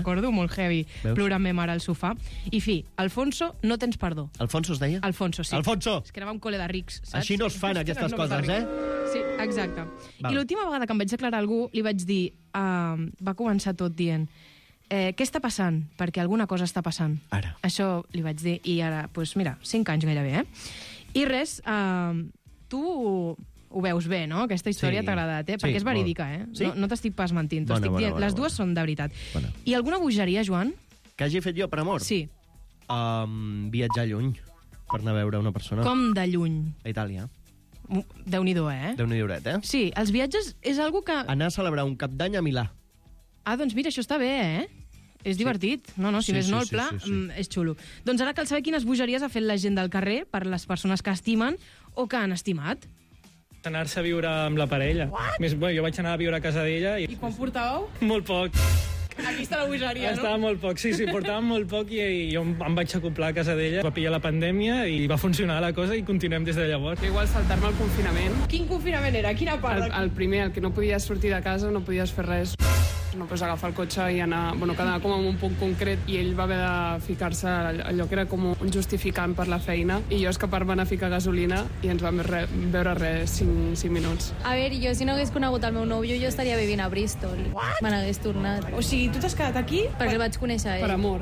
S4: recordo, molt heavy,
S2: Veus?
S4: plorant me mare al sofà. I fi, Alfonso, no tens perdó.
S2: Alfonso es deia?
S4: Alfonso, sí.
S2: Alfonso!
S4: És que anava a un col·le de rics, saps?
S2: Així no es fan aquestes
S4: No, no,
S2: coses,
S4: no,
S2: eh?
S4: Sí, exacte.
S2: Val.
S4: I l'última vegada que em vaig declarar a algú, li vaig dir, uh, va començar tot dient, eh, què està passant? Perquè alguna cosa està passant.
S2: Ara.
S4: Això li vaig dir, i ara, doncs pues mira, cinc anys gairebé, eh? I res, uh, tu ho veus bé, no? Aquesta història
S2: Sí.
S4: t'ha agradat, eh?
S2: Sí,
S4: Perquè és
S2: molt.
S4: verídica, eh?
S2: Sí?
S4: No, no t'estic pas mentint, t'ho
S2: Bona,
S4: estic
S2: bona,
S4: dient.
S2: bona,
S4: Les
S2: bona.
S4: dues són de veritat.
S2: Bona.
S4: I alguna bogeria, Joan?
S2: Que hagi fet jo per amor?
S4: Sí.
S2: Um, viatjar lluny per anar a veure una persona.
S4: Com de lluny?
S2: A Itàlia.
S4: Déu-n'hi-do, eh?
S2: Déu-n'hi-do, eh?
S4: Sí, els viatges és algo que...
S2: Anar a celebrar un cap d'any a Milà.
S4: Ah, doncs mira, això està bé, eh? És divertit. No, no, si
S2: Sí,
S4: més
S2: sí,
S4: no, el
S2: sí,
S4: pla
S2: sí, sí.
S4: mm, és xulo. Doncs ara cal saber quines bogeries ha fet la gent del carrer per les persones que estimen o que han estimat.
S11: Anar-se a viure amb la parella. Més, bueno, jo vaig anar a viure a casa d'ella i...
S4: I quan portàveu?
S11: Molt poc.
S4: Aquí està la bogeria, no?
S11: Estava molt poc, sí, sí, portàvem molt poc i, i jo em, em vaig acoplar a casa d'ella. Va pillar la pandèmia i va funcionar la cosa i continuem des de llavors.
S9: Igual saltar-me el confinament.
S4: Quin confinament era? Quina part?
S9: El, el primer, el que no podies sortir de casa, no podies fer res. No pots agafar el cotxe i anar... Bueno, quedar com en un punt concret i ell va haver de ficar-se allò que era com un justificant per la feina i jo escapar-me a ficar gasolina i ens vam re, veure res cinc, cinc minuts.
S13: A veure, jo si no hagués conegut el meu nòvio, jo estaria vivint a Bristol. Me n'hagués tornat.
S4: O sigui, tu t'has quedat aquí?
S13: Perquè el vaig conèixer a ell.
S9: Per amor.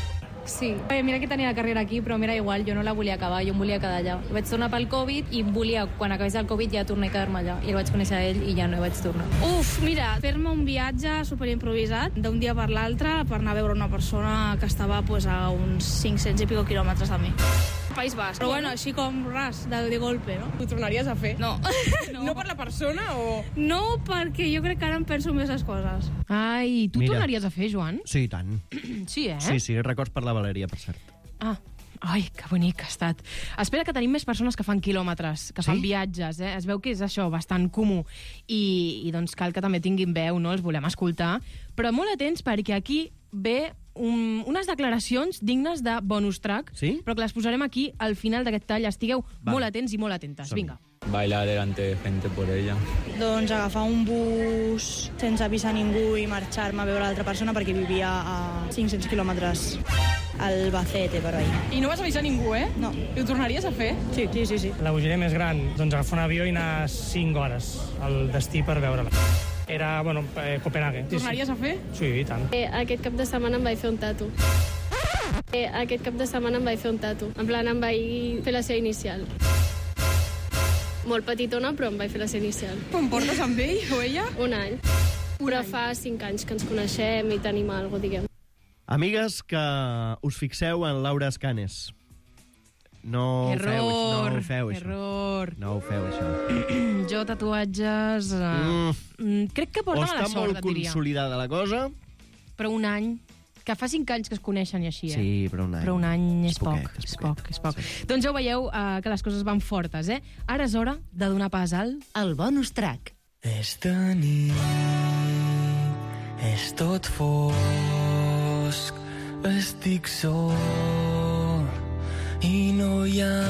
S13: Sí. Eh, mira que tenia la carrera aquí, però mira, igual, jo no la volia acabar, jo em volia quedar allà. Vaig tornar pel Covid i em volia, quan acabés el Covid, ja tornar a quedar-me allà. I el vaig conèixer a ell i ja no hi vaig tornar.
S10: Uf, mira, fer-me un viatge superimprovisat d'un dia per l'altre per anar a veure una persona que estava pues, a uns cinc-cents i pico quilòmetres de mi. País Basc. Però bueno, així com ras, de, de golpe, no?
S4: Ho tornaries a fer?
S10: No.
S4: no. No per la persona o...?
S10: No, perquè jo crec que ara em penso més les coses.
S4: Ai, tu
S2: Mira.
S4: tornaries a fer, Joan?
S2: Sí, i tant.
S4: Sí, eh?
S2: Sí, sí, records per la Valeria, per cert.
S4: Ah, ai, que bonic que ha estat. Espera que tenim més persones que fan quilòmetres, que fan
S2: Sí?
S4: viatges, eh? Es veu que és això, bastant comú. I, i doncs cal que també tinguin veu, no? Els volem escoltar. Però molt atents perquè aquí ve un, unes declaracions dignes de bonus track,
S2: Sí?
S4: però que les posarem aquí al final d'aquest tall. Estigueu
S2: Va.
S4: molt atents i molt atentes.
S2: Som-hi.
S4: Vinga.
S14: Bailar delante de gente por ella.
S12: Doncs agafar un bus sense avisar ningú i marxar-me a veure l'altra persona perquè vivia a cinc-cents quilòmetres al Albacete, per ahí.
S4: I no vas avisar ningú, eh?
S12: No.
S4: I ho tornaries a fer?
S12: Sí, sí, sí. sí.
S15: La bogeria més gran, doncs agafar un avió i anar cinc hores al destí per veure-la. Era, bueno, eh, Copenhague. Sí,
S4: Tornaries a fer?
S15: Sí, i tant.
S16: Eh, aquest cap de setmana em vaig fer un tatu. Eh, aquest cap de setmana em vaig fer un tatu. En plan, em vaig fer la seva inicial. Molt petitona, però em vaig fer la seva inicial.
S4: Com portes amb ell o ella?
S16: Un any.
S4: Un
S16: però
S4: any.
S16: fa cinc anys que ens coneixem i tenim alguna cosa, diguem.
S2: Amigues, que us fixeu en Laura Escanes. No ho feu,
S4: Error,
S2: no ho feu, això.
S4: error.
S2: No ho feu, això.
S4: Jo tatuatges... Uh, mm. Crec que
S2: O
S4: porta
S2: està
S4: mala sort,
S2: molt
S4: et diria.
S2: consolidada la cosa,
S4: Però un any... Que fa cinc anys que es coneixen i així, eh?
S2: sí, però un any.
S4: Però un any és,
S2: És poquet,
S4: poc,
S2: és
S4: és poc, és poc. Doncs ja ho veieu, uh, que les coses van fortes, eh? Ara és hora de donar pas al...
S17: El bonus track.
S8: És de nit, és tot fosc, estic sol i no hi ha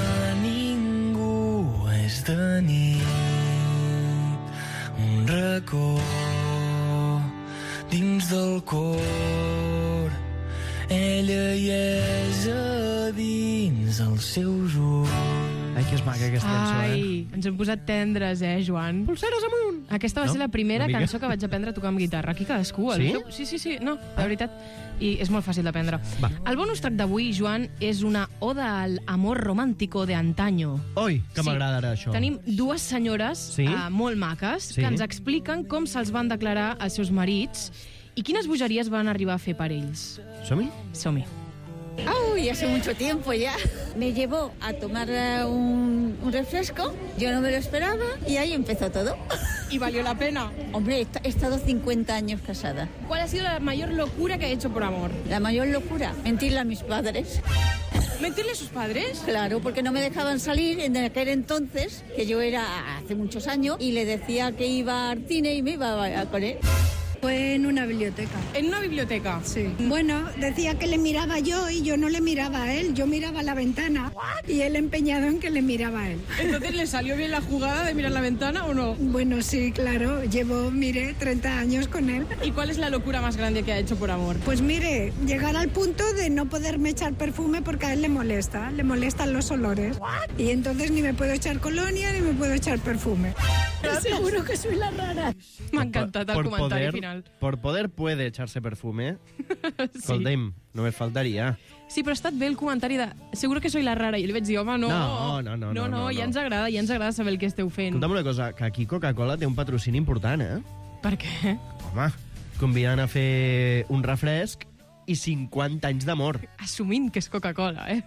S8: ningú. És de nit, un racó dins del cor, ella hi és a dins els seus ulls.
S2: Ai, que és maca aquesta cançó, eh?
S4: Ai, ens hem posat tendres, eh, Joan?
S2: Pulseres amunt!
S4: Aquesta va
S2: No?
S4: ser la primera
S2: Una mica?
S4: cançó que vaig aprendre a tocar amb guitarra. Aquí cadascú. el
S2: Sí?
S4: seu- Sí, sí, sí. No, de veritat. I és molt fàcil d'aprendre.
S2: Va.
S4: El bonus track d'avui, Joan, és una oda al amor romàntico de antaño.
S2: Oi, que
S4: Sí.
S2: m'agrada ara això.
S4: Tenim dues senyores
S2: Sí?
S4: uh, molt maques
S2: Sí.
S4: que ens expliquen com se'ls van declarar als seus marits i quines bogeries van arribar a fer per ells.
S2: Som-hi?
S4: Som-hi.
S18: Uy, hace mucho tiempo ya. Me llevó a tomar eh, un, un refresco, yo no me lo esperaba y ahí empezó todo.
S4: ¿Y valió la pena?
S18: Hombre, he esta- he estado cincuenta años casada.
S4: ¿Cuál ha sido la mayor locura que ha hecho por amor?
S18: La mayor locura, mentirle a mis padres.
S4: ¿Mentirle a sus padres?
S18: Claro, porque no me dejaban salir en aquel entonces, que yo era hace muchos años, y le decía que iba al cine y me iba a- con él.
S17: Fue en una biblioteca.
S4: ¿En una biblioteca?
S17: Sí. Bueno, decía que le miraba yo y yo no le miraba a él. Yo miraba a la ventana. ¿What? Y él empeñado en que le miraba a él.
S4: ¿Entonces le salió bien la jugada de mirar la ventana o no?
S17: Bueno, sí, claro. Llevo, mire, treinta años con él.
S4: ¿Y cuál es la locura más grande que ha hecho por amor?
S17: Pues mire, llegar al punto de no poderme echar perfume porque a él le molesta. Le molestan los olores. ¿What? Y entonces ni me puedo echar colonia ni me puedo echar perfume. Seguro que soy la rara.
S4: M'ha encantat el
S2: por
S4: comentari
S2: poder,
S4: final.
S2: Por poder puede echarse perfume.
S4: Sí.
S2: Escolta'm, només faltaria.
S4: Sí, però ha estat bé el comentari de seguro que soy la rara. I li vaig dir, home, no.
S2: No, no, no,
S4: no,
S2: no, no,
S4: ja
S2: no.
S4: ens agrada, ja ens agrada saber el que esteu fent.
S2: Escolta'm una cosa, que aquí Coca-Cola té un patrocini important, eh?
S4: Per què?
S2: Home, convidant a fer un refresc i cinquanta anys d'amor.
S4: Assumint que és Coca-Cola, eh?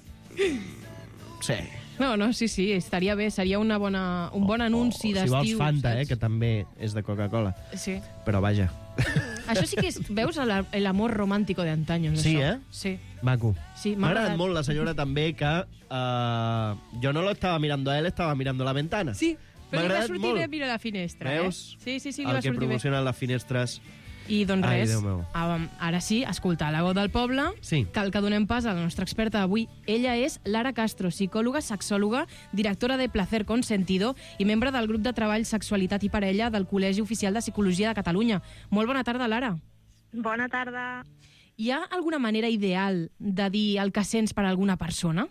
S2: Sí.
S4: No, no, sí, sí, estaria bé. Seria una bona, un bon anunci
S2: Si
S4: d'estiu.
S2: vols Fanta,
S4: saps?
S2: eh, que també és de Coca-Cola.
S4: Sí.
S2: Però vaja.
S4: Això sí que és, veus, el, el amor romàntico de antaño.
S2: Sí,
S4: això.
S2: eh?
S4: Sí.
S2: Maco.
S4: Sí,
S2: m'ha
S4: m'ha
S2: agradat
S4: agradat.
S2: molt la senyora també que uh, jo no lo estaba mirando a él, estaba mirando la ventana.
S4: Sí,
S2: M'ha
S4: però li va
S2: agradat
S4: sortir
S2: molt.
S4: bé, mira la finestra.
S2: Veus?
S4: Eh? Sí, sí, sí, li
S2: El
S4: va
S2: que
S4: sortir bé.
S2: promocionen les finestres.
S4: I doncs
S2: Ai,
S4: res,
S2: Déu meu.
S4: um, ara sí, escoltar la veu del poble,
S2: Sí.
S4: cal que donem pas a la nostra experta d'avui. Ella és Lara Castro, psicòloga, sexòloga, directora de Placer Consentido i membre del grup de treball Sexualitat i Parella del Col·legi Oficial de Psicologia de Catalunya. Molt bona tarda, Lara.
S19: Bona tarda.
S4: Hi ha alguna manera ideal de dir el que sents per a alguna persona?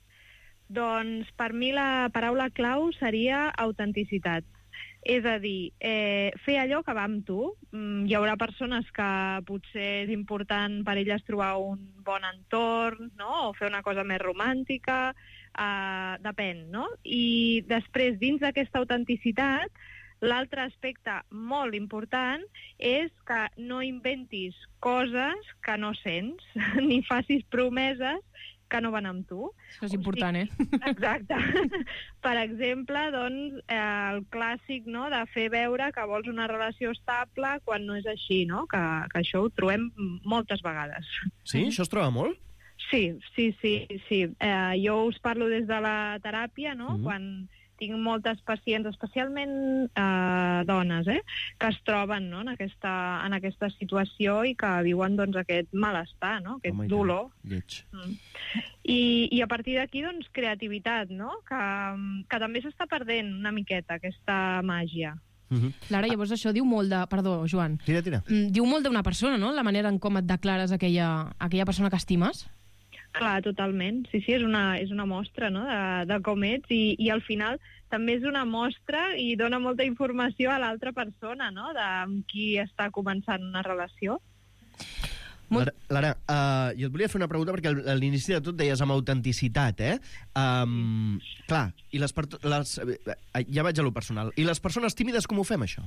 S19: Doncs per mi la paraula clau seria autenticitat. És a dir, eh, fer allò que va amb tu. Mm, hi haurà persones que potser és important per elles trobar un bon entorn, no? O fer una cosa més romàntica, eh, depèn, no? I després, dins d'aquesta autenticitat, l'altre aspecte molt important és que no inventis coses que no sents, ni facis promeses que no van amb tu.
S4: Això és important, eh?
S19: Exacte. Per exemple, doncs, eh, el clàssic, no?, de fer veure que vols una relació estable quan no és així, no? Que, que això ho trobem moltes vegades.
S2: Sí? Això es troba molt?
S19: Sí, sí, sí. sí. Eh, jo us parlo des de la teràpia, no?,
S2: Mhm.
S19: quan tinc moltes pacients, especialment eh, dones, eh, que es troben, no?, en aquesta, en aquesta situació i que viuen, doncs, aquest malestar, no?, aquest
S2: Home, i tant.
S19: dolor.
S2: Lleig.
S19: Mm. I, I a partir d'aquí, doncs, creativitat, no?, que, que també s'està perdent una miqueta, aquesta màgia.
S4: Lara, llavors això diu molt de... Perdó, Joan.
S2: Tira, tira.
S4: Mm, Diu molt d'una persona, no?, la manera en com et declares a aquella, a aquella persona que estimes.
S19: Clar, totalment. Sí, sí, és una, és una mostra, no?, de, de com ets i, i al final també és una mostra i dona molta informació a l'altra persona, no?, de amb qui està començant una relació.
S2: Lara, Lara uh, jo et volia fer una pregunta perquè al- a l'inici de tot deies amb autenticitat, eh? Um, clar, i les, per- les eh, ja vaig a lo personal. I les persones tímides com ho fem, això?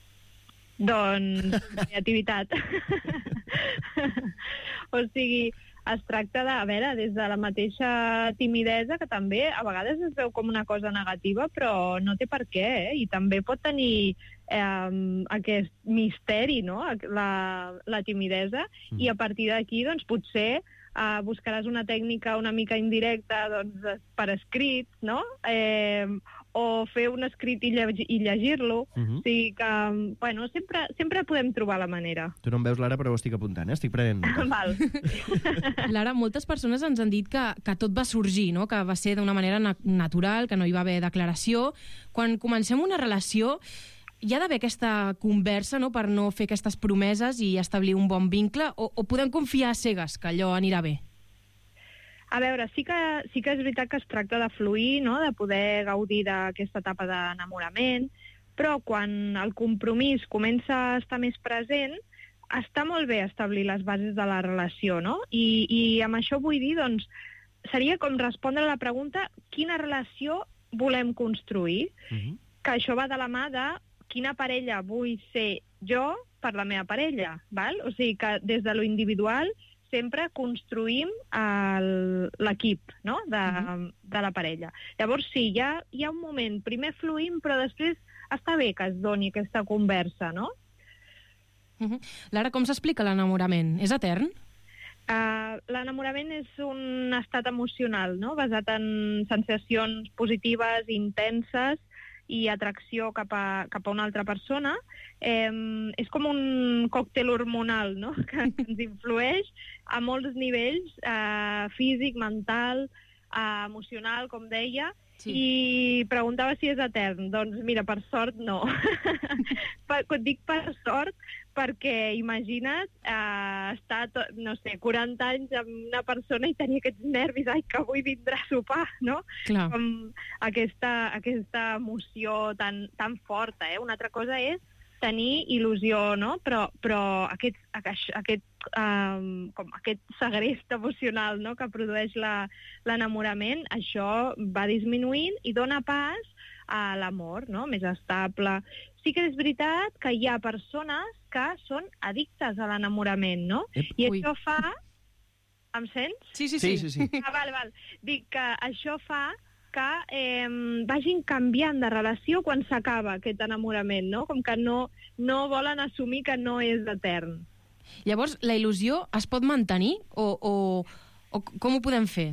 S19: Doncs creativitat. O sigui, es tracta de, a veure, des de la mateixa timidesa, que també a vegades es veu com una cosa negativa, però no té per què, eh? I també pot tenir eh, aquest misteri, no?, la, la timidesa, mm. i a partir d'aquí, doncs, potser eh, buscaràs una tècnica una mica indirecta, doncs, per escrit, no?, eh, o fer un escrit i, lleg i llegir-lo.
S2: Mhm.
S19: O sigui que, bueno, sempre, sempre podem trobar la manera.
S2: Tu no em veus, Lara, però ho estic apuntant, eh? Estic prenent nota.
S19: Val.
S4: Lara, moltes persones ens han dit que, que tot va sorgir, no?, que va ser d'una manera na natural, que no hi va haver declaració. Quan comencem una relació, hi ha d'haver aquesta conversa, no?, per no fer aquestes promeses i establir un bon vincle, o, o podem confiar a cegues que allò anirà bé?
S19: A veure, sí que, sí que és veritat que es tracta de fluir, no?, de poder gaudir d'aquesta etapa d'enamorament, però quan el compromís comença a estar més present, està molt bé establir les bases de la relació, no? I, i amb això vull dir, doncs, seria com respondre a la pregunta quina relació volem construir,
S2: Mhm.
S19: que això va de la mà de quina parella vull ser jo per la meva parella, val? O sigui que des de lo individual sempre construïm el- l'equip, no?, de, de la parella. Llavors sí, hi ha, hi ha un moment, primer fluïm, però després està bé que es doni aquesta conversa, no?
S4: Uh -huh. Lara, com s'explica l'enamorament? És etern?
S19: Uh, L'enamorament és un estat emocional, no?, basat en sensacions positives, intenses, i atracció cap a, cap a una altra persona, eh, és com un còctel hormonal, no?, que ens influeix a molts nivells, eh, físic, mental, eh, emocional, com deia, sí. I preguntava si és etern. Doncs mira, per sort no. per, dic per sort perquè imagina't eh, estar, to, no sé, quaranta anys amb una persona i tenir aquests nervis, ai, que avui vindrà a sopar, no?
S4: Clar.
S19: Com aquesta, aquesta emoció tan, tan forta, eh? Una altra cosa és tenir il·lusió, no? Però, però aquest, aquest, um, com aquest segrest emocional, no?, que produeix la, l'enamorament, això va disminuint i dona pas a l'amor, no?, més estable. Sí que és veritat que hi ha persones que són addictes a l'enamorament, no? Ep. I això Ui. fa... Em sents?
S4: Sí, sí, sí.
S2: sí, sí, sí.
S19: Ah, val, val. Dic que això fa que eh, vagin canviant de relació quan s'acaba aquest enamorament, no? Com que no, no volen assumir que no és etern.
S4: Llavors, la il·lusió es pot mantenir o, o, o com ho podem fer?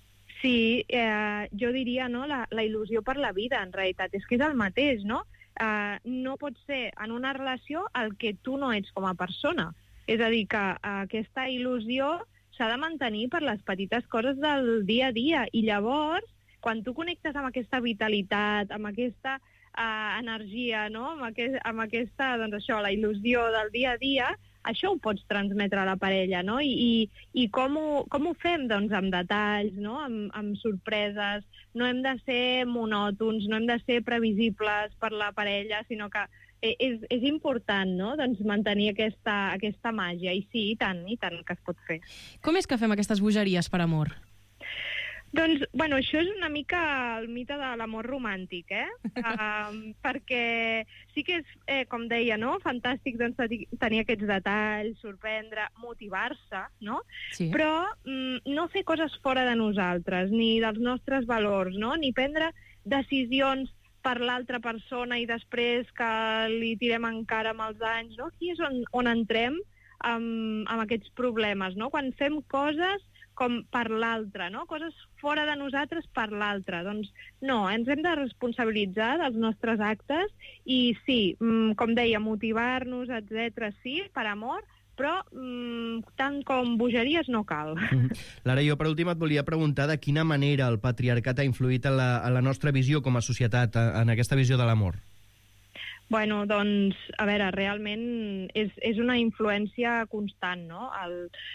S19: Sí, eh, jo diria, no?, la, la il·lusió per la vida, en realitat. És que és el mateix, no? Eh, no pot ser en una relació el que tu no ets com a persona. És a dir, que eh, aquesta il·lusió s'ha de mantenir per les petites coses del dia a dia. I llavors, quan tu connectes amb aquesta vitalitat, amb aquesta eh, energia, no?, amb, aquest, amb aquesta, doncs això, la il·lusió del dia a dia, això ho pots transmetre a la parella, no? I, i, i com, ho, com ho fem? Doncs amb detalls, no?, amb, amb sorpreses. No hem de ser monòtons, no hem de ser previsibles per la parella, sinó que és, és important, no?, doncs mantenir aquesta, aquesta màgia. I sí, i tant, i tant que es pot fer.
S4: Com és que fem aquestes bogeries per amor?
S19: Doncs, bueno, això és una mica el mite de l'amor romàntic, eh? Um, perquè sí que és, eh, com deia, no?, fantàstic doncs, tenir aquests detalls, sorprendre, motivar-se, no?
S4: Sí.
S19: Però mm, no fer coses fora de nosaltres, ni dels nostres valors, no?, ni prendre decisions per l'altra persona i després que li tirem en cara amb els anys, no? Aquí és on, on entrem amb, amb aquests problemes, no? Quan fem coses com per l'altre, no? Coses fora de nosaltres per l'altre. Doncs no, ens hem de responsabilitzar dels nostres actes i sí, com deia, motivar-nos, etcètera, sí, per amor, però mm, tant com bogeries no cal.
S2: Mm-hmm. Lara, jo per últim et volia preguntar de quina manera el patriarcat ha influït en la, en la nostra visió com a societat, en aquesta visió de l'amor.
S19: Bueno, doncs, a veure, realment és, és una influència constant, no? El,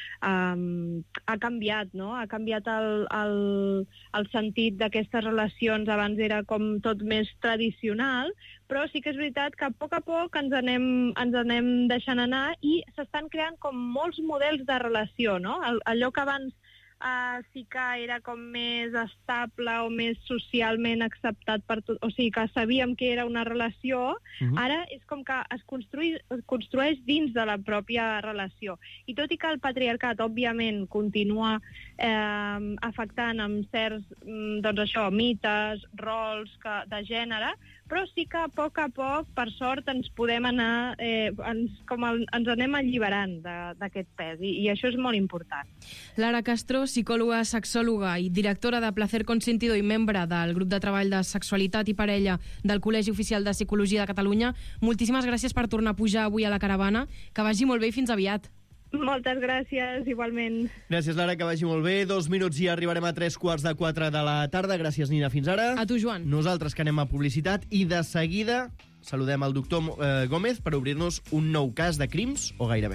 S19: um, ha canviat, no? Ha canviat el, el, el sentit d'aquestes relacions. Abans era com tot més tradicional, però sí que és veritat que a poc a poc ens anem, ens anem deixant anar i s'estan creant com molts models de relació, no? El, allò que abans Uh, sí que era com més estable o més socialment acceptat per tot, o sigui que sabíem que era una relació, uh-huh. Ara és com que es construeix, es construeix dins de la pròpia relació. I tot i que el patriarcat, òbviament, continua eh, afectant amb certs, doncs això, mites, rols que, de gènere, però sí que a poc a poc, per sort, ens podem anar, eh, ens, com el, ens anem alliberant d'aquest pes, i, i això és molt important.
S4: Lara Castro, psicòloga, sexòloga i directora de Placer Consentido i membre del grup de treball de sexualitat i parella del Col·legi Oficial de Psicologia de Catalunya, moltíssimes gràcies per tornar a pujar avui a la caravana. Que vagi molt bé i fins aviat.
S19: Moltes gràcies, igualment.
S2: Gràcies, Lara, que vagi molt bé. Dos minuts i arribarem a tres quarts de quatre de la tarda. Gràcies, Nina, fins ara.
S4: A tu, Joan.
S2: Nosaltres que anem a publicitat i de seguida saludem el doctor eh, Gómez per obrir-nos un nou cas de crims o gairebé.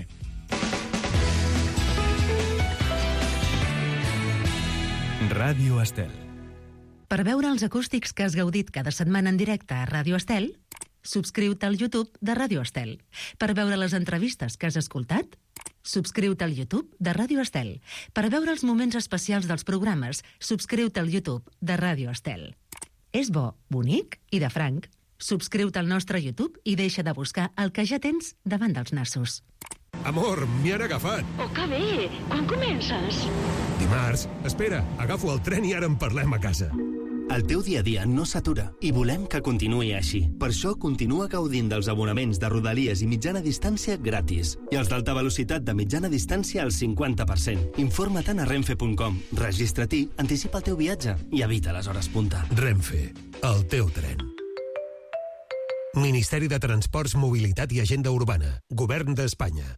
S1: Ràdio Estel.
S20: Per veure els acústics que has gaudit cada setmana en directe a Ràdio Estel, subscriu-te al YouTube de Ràdio Estel. Per veure les entrevistes que has escoltat, subscriu-te al YouTube de Ràdio Estel. Per veure els moments especials dels programes, subscriu-te al YouTube de Ràdio Estel. És bo, bonic i de franc. Subscriu-te al nostre YouTube i deixa de buscar el que ja tens davant dels nassos.
S21: Amor, m'hi han agafat.
S22: Oh, que bé! Quan comences?
S21: Dimarts. Espera, agafo el tren i ara en parlem a casa.
S23: El teu dia a dia no s'atura i volem que continuï així. Per això continua gaudint dels abonaments de Rodalies i mitjana distància gratis. I els d'alta velocitat de mitjana distància al cinquanta per cent. Informa-te'n a renfe punt com. Registra-t'hi, anticipa el teu viatge i evita les hores punta.
S21: Renfe, el teu tren. Ministeri de Transports, Mobilitat i Agenda Urbana. Govern d'Espanya.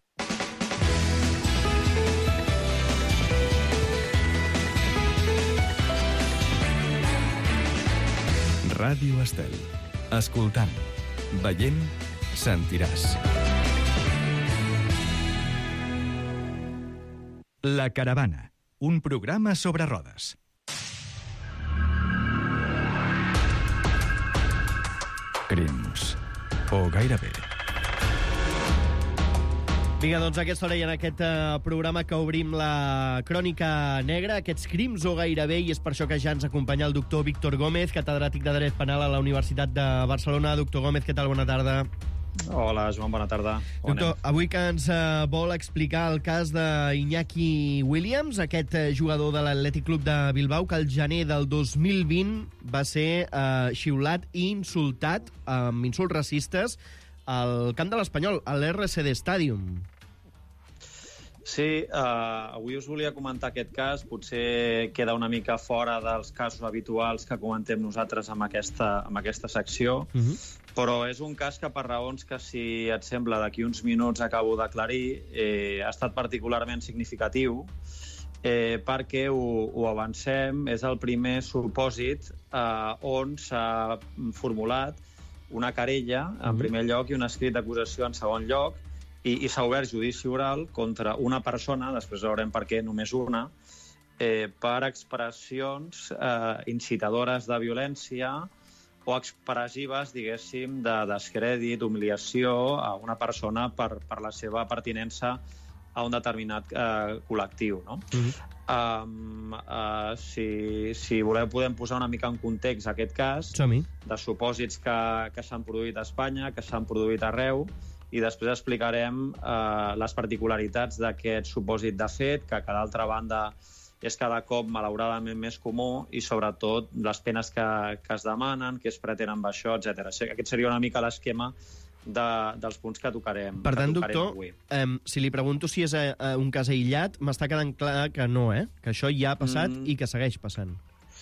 S1: Ràdio Estel. Escoltant, veient, sentiràs. La Caravana, un programa sobre rodes. Crims. O gairebé.
S2: Vinga, doncs a aquesta hora i en aquest uh, programa que obrim la crònica negra, aquests crims o gairebé, i és per això que ja ens acompanya el doctor Víctor Gómez, catedràtic de Dret Penal a la Universitat de Barcelona. Doctor Gómez, què tal? Bona tarda.
S3: Hola, Joan, bona tarda.
S2: Doctor, avui que ens uh, vol explicar el cas d'Iñaki Williams, aquest uh, jugador de l'Atlètic Club de Bilbao, que el gener del dos mil vint va ser uh, xiulat i insultat amb insults racistes al camp de l'Espanyol, a l'R C D Stadium.
S3: Sí, uh, avui us volia comentar aquest cas. Potser queda una mica fora dels casos habituals que comentem nosaltres amb aquesta, amb aquesta secció, uh-huh. però és un cas que, per raons que, si et sembla, d'aquí uns minuts acabo d'aclarir, eh, ha estat particularment significatiu, eh, perquè ho, ho avancem, és el primer supòsit eh, on s'ha formulat una querella, en primer lloc, i un escrit d'acusació en segon lloc, i, i s'ha obert judici oral contra una persona, després veurem per què només una, eh, per expressions eh, incitadores de violència o expressives, diguéssim, de descrèdit, humiliació a una persona per, per la seva pertinença a un determinat eh, col·lectiu, no? Mm-hmm. Um, uh, si, si voleu podem posar una mica en context aquest cas de supòsits que, que s'han produït a Espanya, que s'han produït arreu, i després explicarem uh, les particularitats d'aquest supòsit de fet, que, que d'altra banda és cada cop malauradament més comú, i sobretot les penes que, que es demanen, que es pretenen amb això, etcètera. Aquest seria una mica l'esquema De, dels punts que tocarem,
S2: per tant,
S3: que tocarem
S2: doctor,
S3: avui.
S2: Eh, si li pregunto si és eh, un cas aïllat, m'està quedant clar que no, eh? Que això ja ha passat mm. i que segueix passant.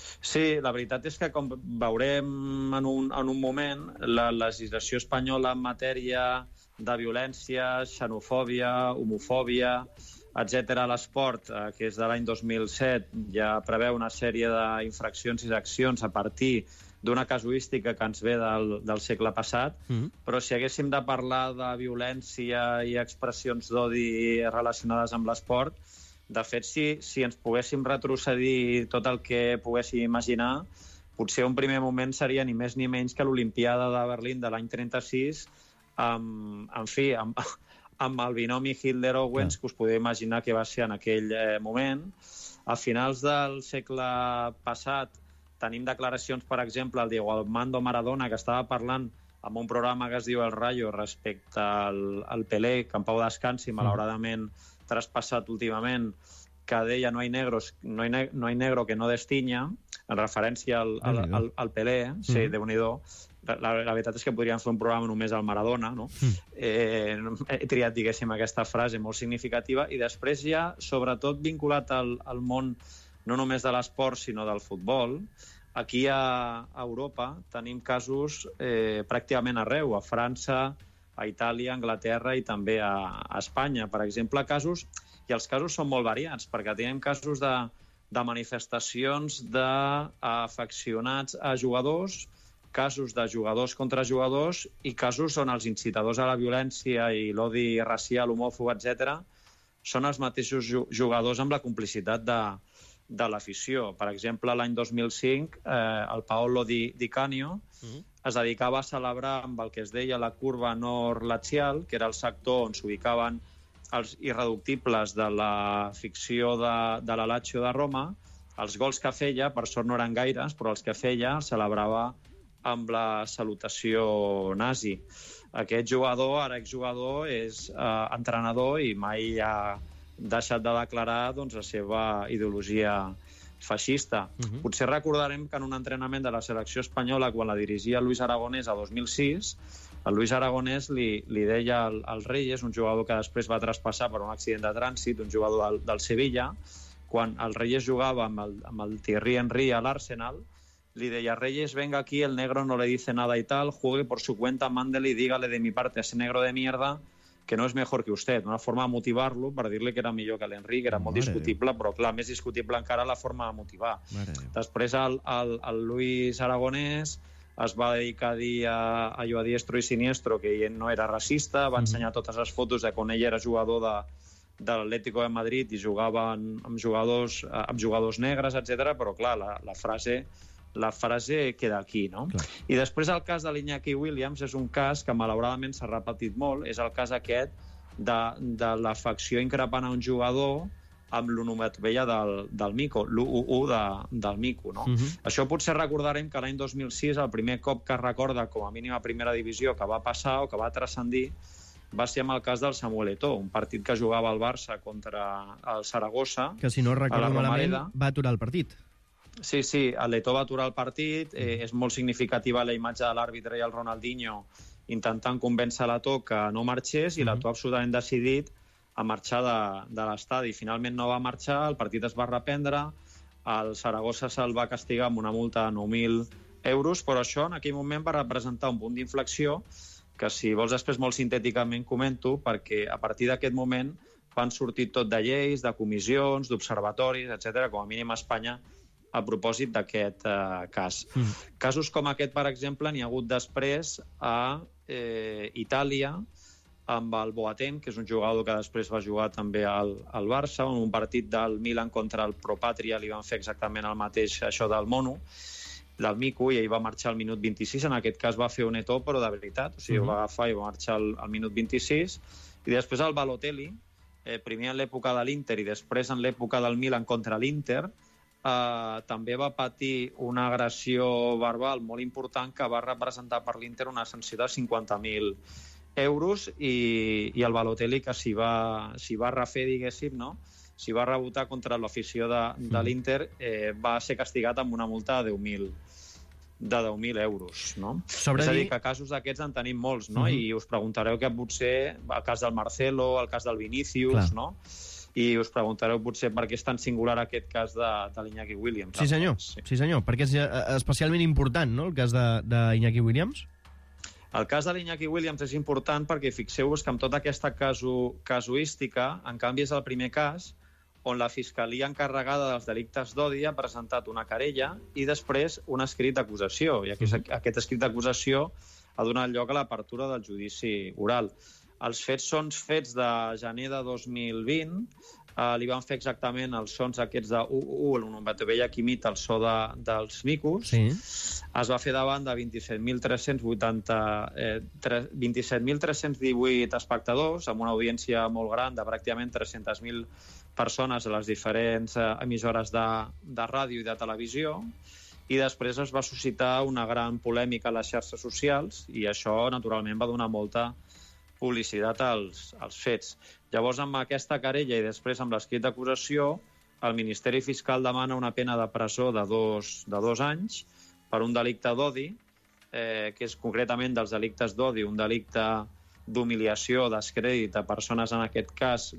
S3: Sí, la veritat és que, com veurem en un, en un moment, la legislació espanyola en matèria de violència, xenofòbia, homofòbia, etcètera, a l'esport, eh, que és de l'any dos mil set, ja preveu una sèrie d'infraccions i d'accions a partir d'una casuística que ens ve del, del segle passat, mm-hmm. però si haguéssim de parlar de violència i expressions d'odi relacionades amb l'esport, de fet, si, si ens poguéssim retrocedir tot el que poguéssim imaginar, potser un primer moment seria ni més ni menys que l'Olimpiada de Berlín de l'any trenta-sis, amb, en fi, amb, amb el binomi Hitler-Owens, yeah. que us podeu imaginar que va ser en aquell eh, moment. A finals del segle passat, tenim declaracions, per exemple, el Diego Armando Maradona, que estava parlant en un programa que es diu El Rayo respecte al, al Pelé, que en pau descansi, malauradament traspassat últimament, que deia no hay negros, no hay, ne no hay negro que no destinya, en referència al, al, al, al Pelé, sí, mm-hmm. Déu-n'hi-do. La, la veritat és que podríem fer un programa només al Maradona, no? Mm. Eh, he triat, diguéssim, aquesta frase molt significativa, i després ja, sobretot vinculat al, al món no només de l'esport, sinó del futbol. Aquí a Europa tenim casos eh, pràcticament arreu, a França, a Itàlia, a Anglaterra i també a, a Espanya. Per exemple, casos, i els casos són molt variats, perquè tenim casos de, de manifestacions d'afeccionats a jugadors, casos de jugadors contra jugadors i casos on els incitadors a la violència i l'odi racial, homòfob, etcètera, són els mateixos jugadors amb la complicitat de de l'afició. Per exemple, l'any dos mil cinc, eh, el Paolo Di, Di Canio mm-hmm. es dedicava a celebrar amb el que es deia la curva nord-lazial, que era el sector on s'ubicaven els irreductibles de la ficció de, de la Lazio de Roma. Els gols que feia, per sort no eren gaires, però els que feia celebrava amb la salutació nazi. Aquest jugador, ara exjugador, és eh, entrenador i mai ha deixat de declarar doncs, la seva ideologia feixista. Uh-huh. Potser recordarem que en un entrenament de la selecció espanyola, quan la dirigia Luis Aragonès a dos mil sis, el Luis Aragonès li, li deia al, al Reyes, un jugador que després va traspassar per un accident de trànsit, un jugador del, del Sevilla, quan el Reyes jugava amb el, amb el Thierry Henry a l'Arsenal, li deia, Reyes, venga aquí, el negro no le dice nada y tal, juegue por su cuenta, mándele y dígale de mi parte a ese negro de mierda que no és mejor que usted. Una forma de motivar-lo per dir-li que era millor que l'Enric, era molt
S2: Mare
S3: discutible, però clar, més discutible encara la forma de motivar. Després el, el, el Luis Aragonès es va dedicar a dir a, a jo a diestro i siniestro que ell no era racista, va ensenyar totes les fotos de quan ell era jugador de, de l'Atlético de Madrid i jugava amb, amb, jugadors, amb jugadors negres, etcètera. Però clar, la, la frase... la frase queda aquí, no? Clar. I després el cas de l'Iñaki Williams és un cas que malauradament s'ha repetit molt, és el cas aquest de, de l'afecció increpant a un jugador amb l'onomatopeia del, del mico, l'u u u de, del mico, no? Uh-huh. Això potser recordarem que l'any dos mil sis, el primer cop que es recorda com a mínim a primera divisió que va passar o que va transcendir va ser amb el cas del Samuel Eto'o, un partit que jugava al Barça contra el Saragossa.
S2: Que si no recordo malament va aturar el partit.
S3: Sí, sí, l'Eto'o va aturar el partit, eh, és molt significativa la imatge de l'àrbitre i el Ronaldinho intentant convèncer l'Eto'o que no marxés, i l'Eto'o absolutament decidit a marxar de, de l'estadi. Finalment no va marxar, el partit es va reprendre, el Saragossa se'l va castigar amb una multa de nou mil euros, però això en aquell moment va representar un punt d'inflexió que, si vols, després molt sintèticament comento, perquè a partir d'aquest moment van sortir tot de lleis, de comissions, d'observatoris, etcètera, com a mínim a Espanya, a propòsit d'aquest eh, cas. Mm. Casos com aquest, per exemple, n'hi ha hagut després a eh, Itàlia, amb el Boateng, que és un jugador que després va jugar també al, al Barça, en un partit del Milan contra el Pro Patria li van fer exactament el mateix, això del mono, del mico, i ell va marxar al minut vint-i-sis. En aquest cas va fer un Eto'o, però de veritat, o sigui, mm-hmm. va agafar i va marxar al, al minut vint-i-sis. I després el Balotelli, eh, primer en l'època de l'Inter i després en l'època del Milan contra l'Inter, Uh, també va patir una agressió verbal molt important que va representar per l'Inter una sanció de cinquanta mil euros, i, i el Balotelli, que s'hi va, s'hi va refer, diguéssim, no? S'hi va rebotar contra l'afició de, de l'Inter, eh, va ser castigat amb una multa de deu mil de deu mil euros, no? Sobre és a dir, que casos d'aquests en tenim molts, no? Uh-huh. I us preguntareu que potser el cas del Marcelo, el cas del Vinícius, clar, no? I us preguntareu potser per què és tan singular aquest cas de, de l'Iñaki Williams.
S2: Sí, senyor. Sí. sí, senyor. Perquè és especialment important, no?, el cas d'Iñaki Williams.
S3: El cas de l'Iñaki Williams és important perquè fixeu-vos que amb tota aquesta casu, casuística, en canvi és el primer cas on la Fiscalia encarregada dels delictes d'odi ha presentat una querella i després un escrit d'acusació. I aquest, aquest escrit d'acusació ha donat lloc a l'apertura del judici oral. Els fets són fets de gener de dos mil vint, eh, li van fer exactament els sons aquests de u u u, l'onomatopeia que imita el so de, dels micos. Sí. Es va fer davant de vint-i-set mil tres-cents vuitanta, eh, vint-i-set mil tres-cents divuit espectadors, amb una audiència molt gran de pràcticament tres-centes mil persones a les diferents eh, emissores de, de ràdio i de televisió, i després es va suscitar una gran polèmica a les xarxes socials, i això, naturalment, va donar molta publicitat als, als fets. Llavors, amb aquesta querella i després amb l'escrit d'acusació, el Ministeri Fiscal demana una pena de presó de dos, de dos anys per un delicte d'odi, eh, que és concretament dels delictes d'odi, un delicte d'humiliació, descrèdit a persones, en aquest cas,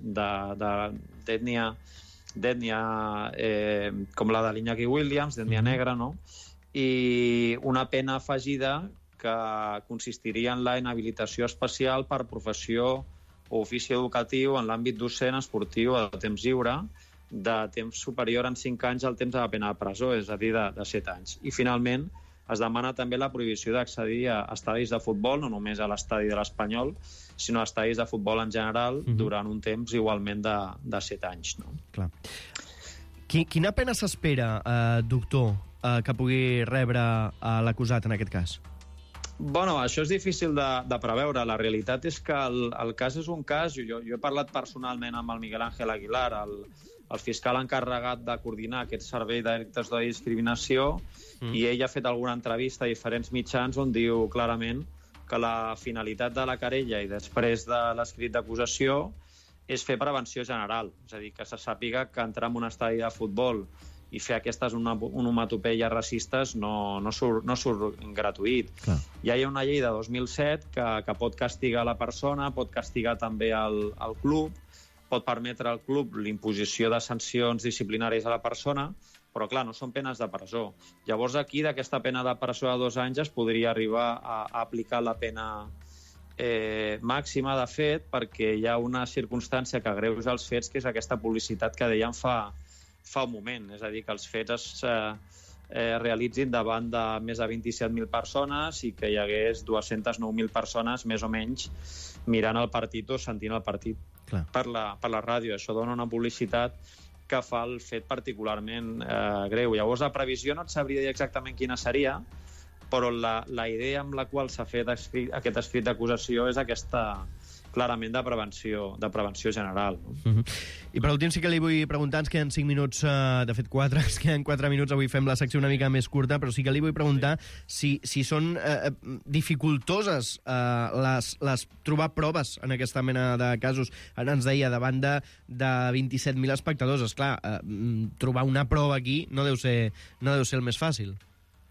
S3: d'ètnia d'ètnia eh, com la de l'Iñaki Williams, d'ètnia negra, no? I una pena afegida que consistiria en la inhabilitació especial per professió o ofici educatiu en l'àmbit docent, esportiu o de temps lliure, de temps superior en cinc anys al temps de la pena de presó, és a dir, de, de set anys. I, finalment, es demana també la prohibició d'accedir a estadis de futbol, no només a l'estadi de l'Espanyol, sinó a estadis de futbol en general, mm-hmm. durant un temps igualment de, de set anys. No?
S2: Clar. Quina pena s'espera, eh, doctor, eh, que pugui rebre eh, l'acusat en aquest cas?
S3: Bueno, això és difícil de, de preveure. La realitat és que el, el cas és un cas. Jo, jo he parlat personalment amb el Miguel Ángel Aguilar, el, el fiscal encarregat de coordinar aquest servei de delictes d'odi i discriminació, mm. i ell ha fet alguna entrevista a diferents mitjans on diu clarament que la finalitat de la querella i després de l'escrit d'acusació és fer prevenció general. És a dir, que se sàpiga que entrar en un estadi de futbol i fer aquestes onomatopeies racistes no, no, surt, no surt gratuït. Clar. Ja hi ha una llei de dos mil set que, que pot castigar la persona, pot castigar també el, el club, pot permetre al club l'imposició de sancions disciplinàries a la persona, però clar, no són penes de presó. Llavors aquí, d'aquesta pena de presó de dos anys, es podria arribar a, a aplicar la pena eh, màxima, de fet, perquè hi ha una circumstància que agreuja els fets, que és aquesta publicitat que dèiem fa, fa un moment. És a dir, que els fets es eh, eh, realitzin davant de més de vint-i-set mil persones i que hi hagués dues-centes nou mil persones, més o menys, mirant el partit o sentint el partit per la, per la ràdio. Això dona una publicitat que fa el fet particularment eh, greu. Llavors, la previsió no et sabria dir exactament quina seria, però la, la idea amb la qual s'ha fet escrit, aquest escrit d'acusació és aquesta, clarament, de prevenció, de prevenció general. No?
S2: Uh-huh. I per últim sí que li vull preguntar, ens queden cinc minuts, uh, de fet quatre, ens queden quatre minuts, avui fem la secció una mica més curta, però sí que li vull preguntar sí. si, si són uh, dificultoses uh, les, les trobar proves en aquesta mena de casos. Ara ens deia, davant de, de vint-i-set mil espectadors, esclar, uh, trobar una prova aquí no deu ser, no deu ser el més fàcil.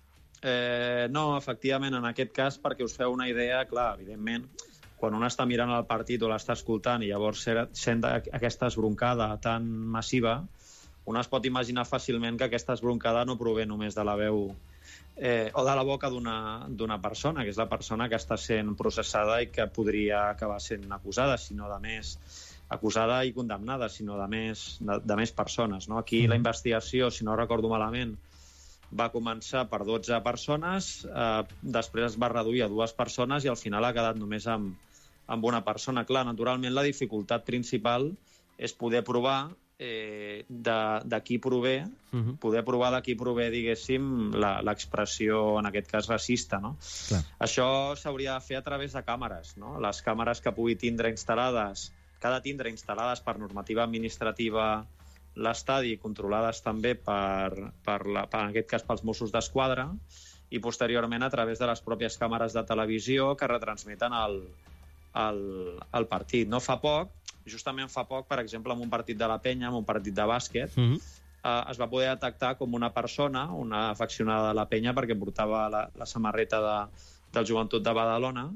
S3: Eh, no, efectivament, en aquest cas, perquè us feu una idea, clar, evidentment, quan un està mirant el partit o l'està escoltant i llavors sent aquesta esbroncada tan massiva, un es pot imaginar fàcilment que aquesta esbroncada no prové només de la veu eh, o de la boca d'una persona, que és la persona que està sent processada i que podria acabar sent acusada, sinó de més acusada i condemnada, sinó de més, de, de més persones. No? Aquí mm. la investigació, si no recordo malament, va començar per dotze persones, eh, després es va reduir a dues persones i al final ha quedat només amb, amb una persona. Clar, naturalment la dificultat principal és poder provar eh, de, de qui prové, uh-huh. poder provar de qui prové, diguéssim, l'expressió, en aquest cas, racista. No? Clar. Això s'hauria de fer a través de càmeres. No? Les càmeres que pugui tindre instal·lades, que ha de tindre instal·lades per normativa administrativa l'estadi, controlades també per, per, la, per, en aquest cas, pels Mossos d'Esquadra, i posteriorment a través de les pròpies càmeres de televisió que retransmeten el, el, el partit. No fa poc, justament fa poc, per exemple, en un partit de la Penya, en un partit de bàsquet, mm-hmm. eh, es va poder detectar com una persona, una afeccionada de la Penya, perquè portava la, la samarreta de, del Joventut de Badalona,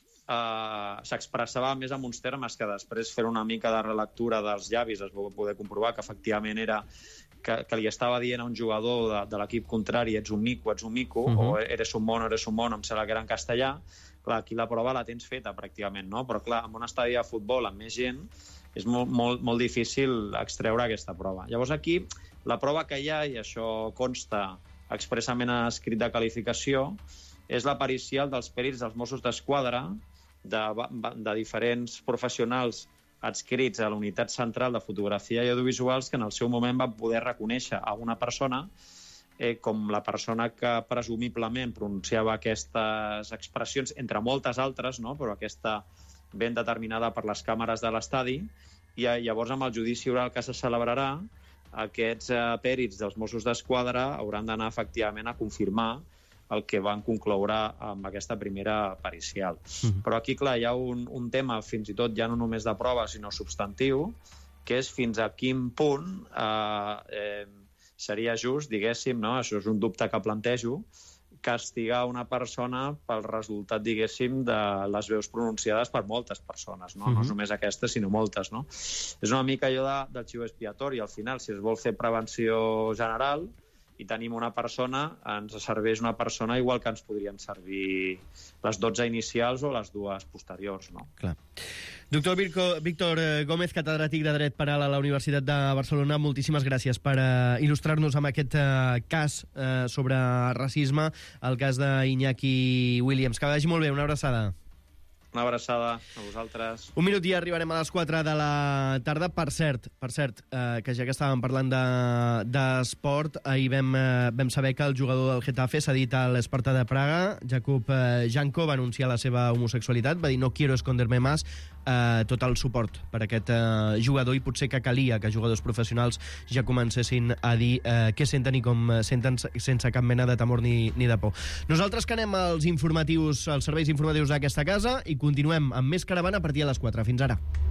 S3: Uh, s'expressava més amb uns termes que després, fer una mica de relectura dels llavis, es va poder comprovar que efectivament era que, que li estava dient a un jugador de, de l'equip contrari ets un mico, ets un mico, uh-huh. o eres un mono, eres un mono, em sembla que era en castellà. Clar, aquí la prova la tens feta pràcticament, no? Però clar, en un estadi de futbol amb més gent és molt, molt, molt difícil extreure aquesta prova. Llavors aquí la prova que hi ha, i això consta expressament en escrit de qualificació, és la pericial dels pèrits dels Mossos d'Esquadra, de, de diferents professionals adscrits a la unitat central de fotografia i audiovisuals, que en el seu moment van poder reconèixer a una persona eh, com la persona que presumiblement pronunciava aquestes expressions, entre moltes altres, no? Però aquesta ben determinada per les càmeres de l'estadi, i llavors amb el judici oral que se celebrarà, aquests eh, pèrits dels Mossos d'Esquadra hauran d'anar efectivament a confirmar el que van concloure amb aquesta primera pericial. Mm-hmm. Però aquí, clar, hi ha un, un tema, fins i tot ja no només de prova, sinó substantiu, que és fins a quin punt eh, eh, seria just, diguéssim, no? Això és un dubte que plantejo, castigar una persona pel resultat, diguéssim, de les veus pronunciades per moltes persones, no? Mm-hmm. No és només aquestes, sinó moltes, no? És una mica allò de, del xiu expiatori. Al final, si es vol fer prevenció general, i tenim una persona, ens serveix una persona igual que ens podrien servir les dotze inicials o les dues posteriors, no? Clar.
S2: Doctor Virco, Víctor Gómez, catedràtic de Dret Penal a la Universitat de Barcelona, moltíssimes gràcies per uh, il·lustrar-nos amb aquest uh, cas uh, sobre racisme, el cas d'Iñaki Williams. Que vagi molt bé, una abraçada.
S3: Una abraçada a vosaltres.
S2: Un minut i arribarem a les quatre de la tarda. Per cert, per cert eh, que ja que estàvem parlant d'esport, de, ahir vam, eh, vam saber que el jugador del Getafe s'ha dit a l'Esparta de Praga, Jakub eh, Janko, va anunciar la seva homosexualitat, va dir no quiero esconderme más, eh, tot el suport per aquest eh, jugador, i potser que calia que jugadors professionals ja comencessin a dir eh, què senten i com senten sense cap mena de temor ni, ni de por. Nosaltres que anem als informatius, als serveis informatius d'aquesta casa, i continuem amb més Caravana a partir de les quatre. Fins ara.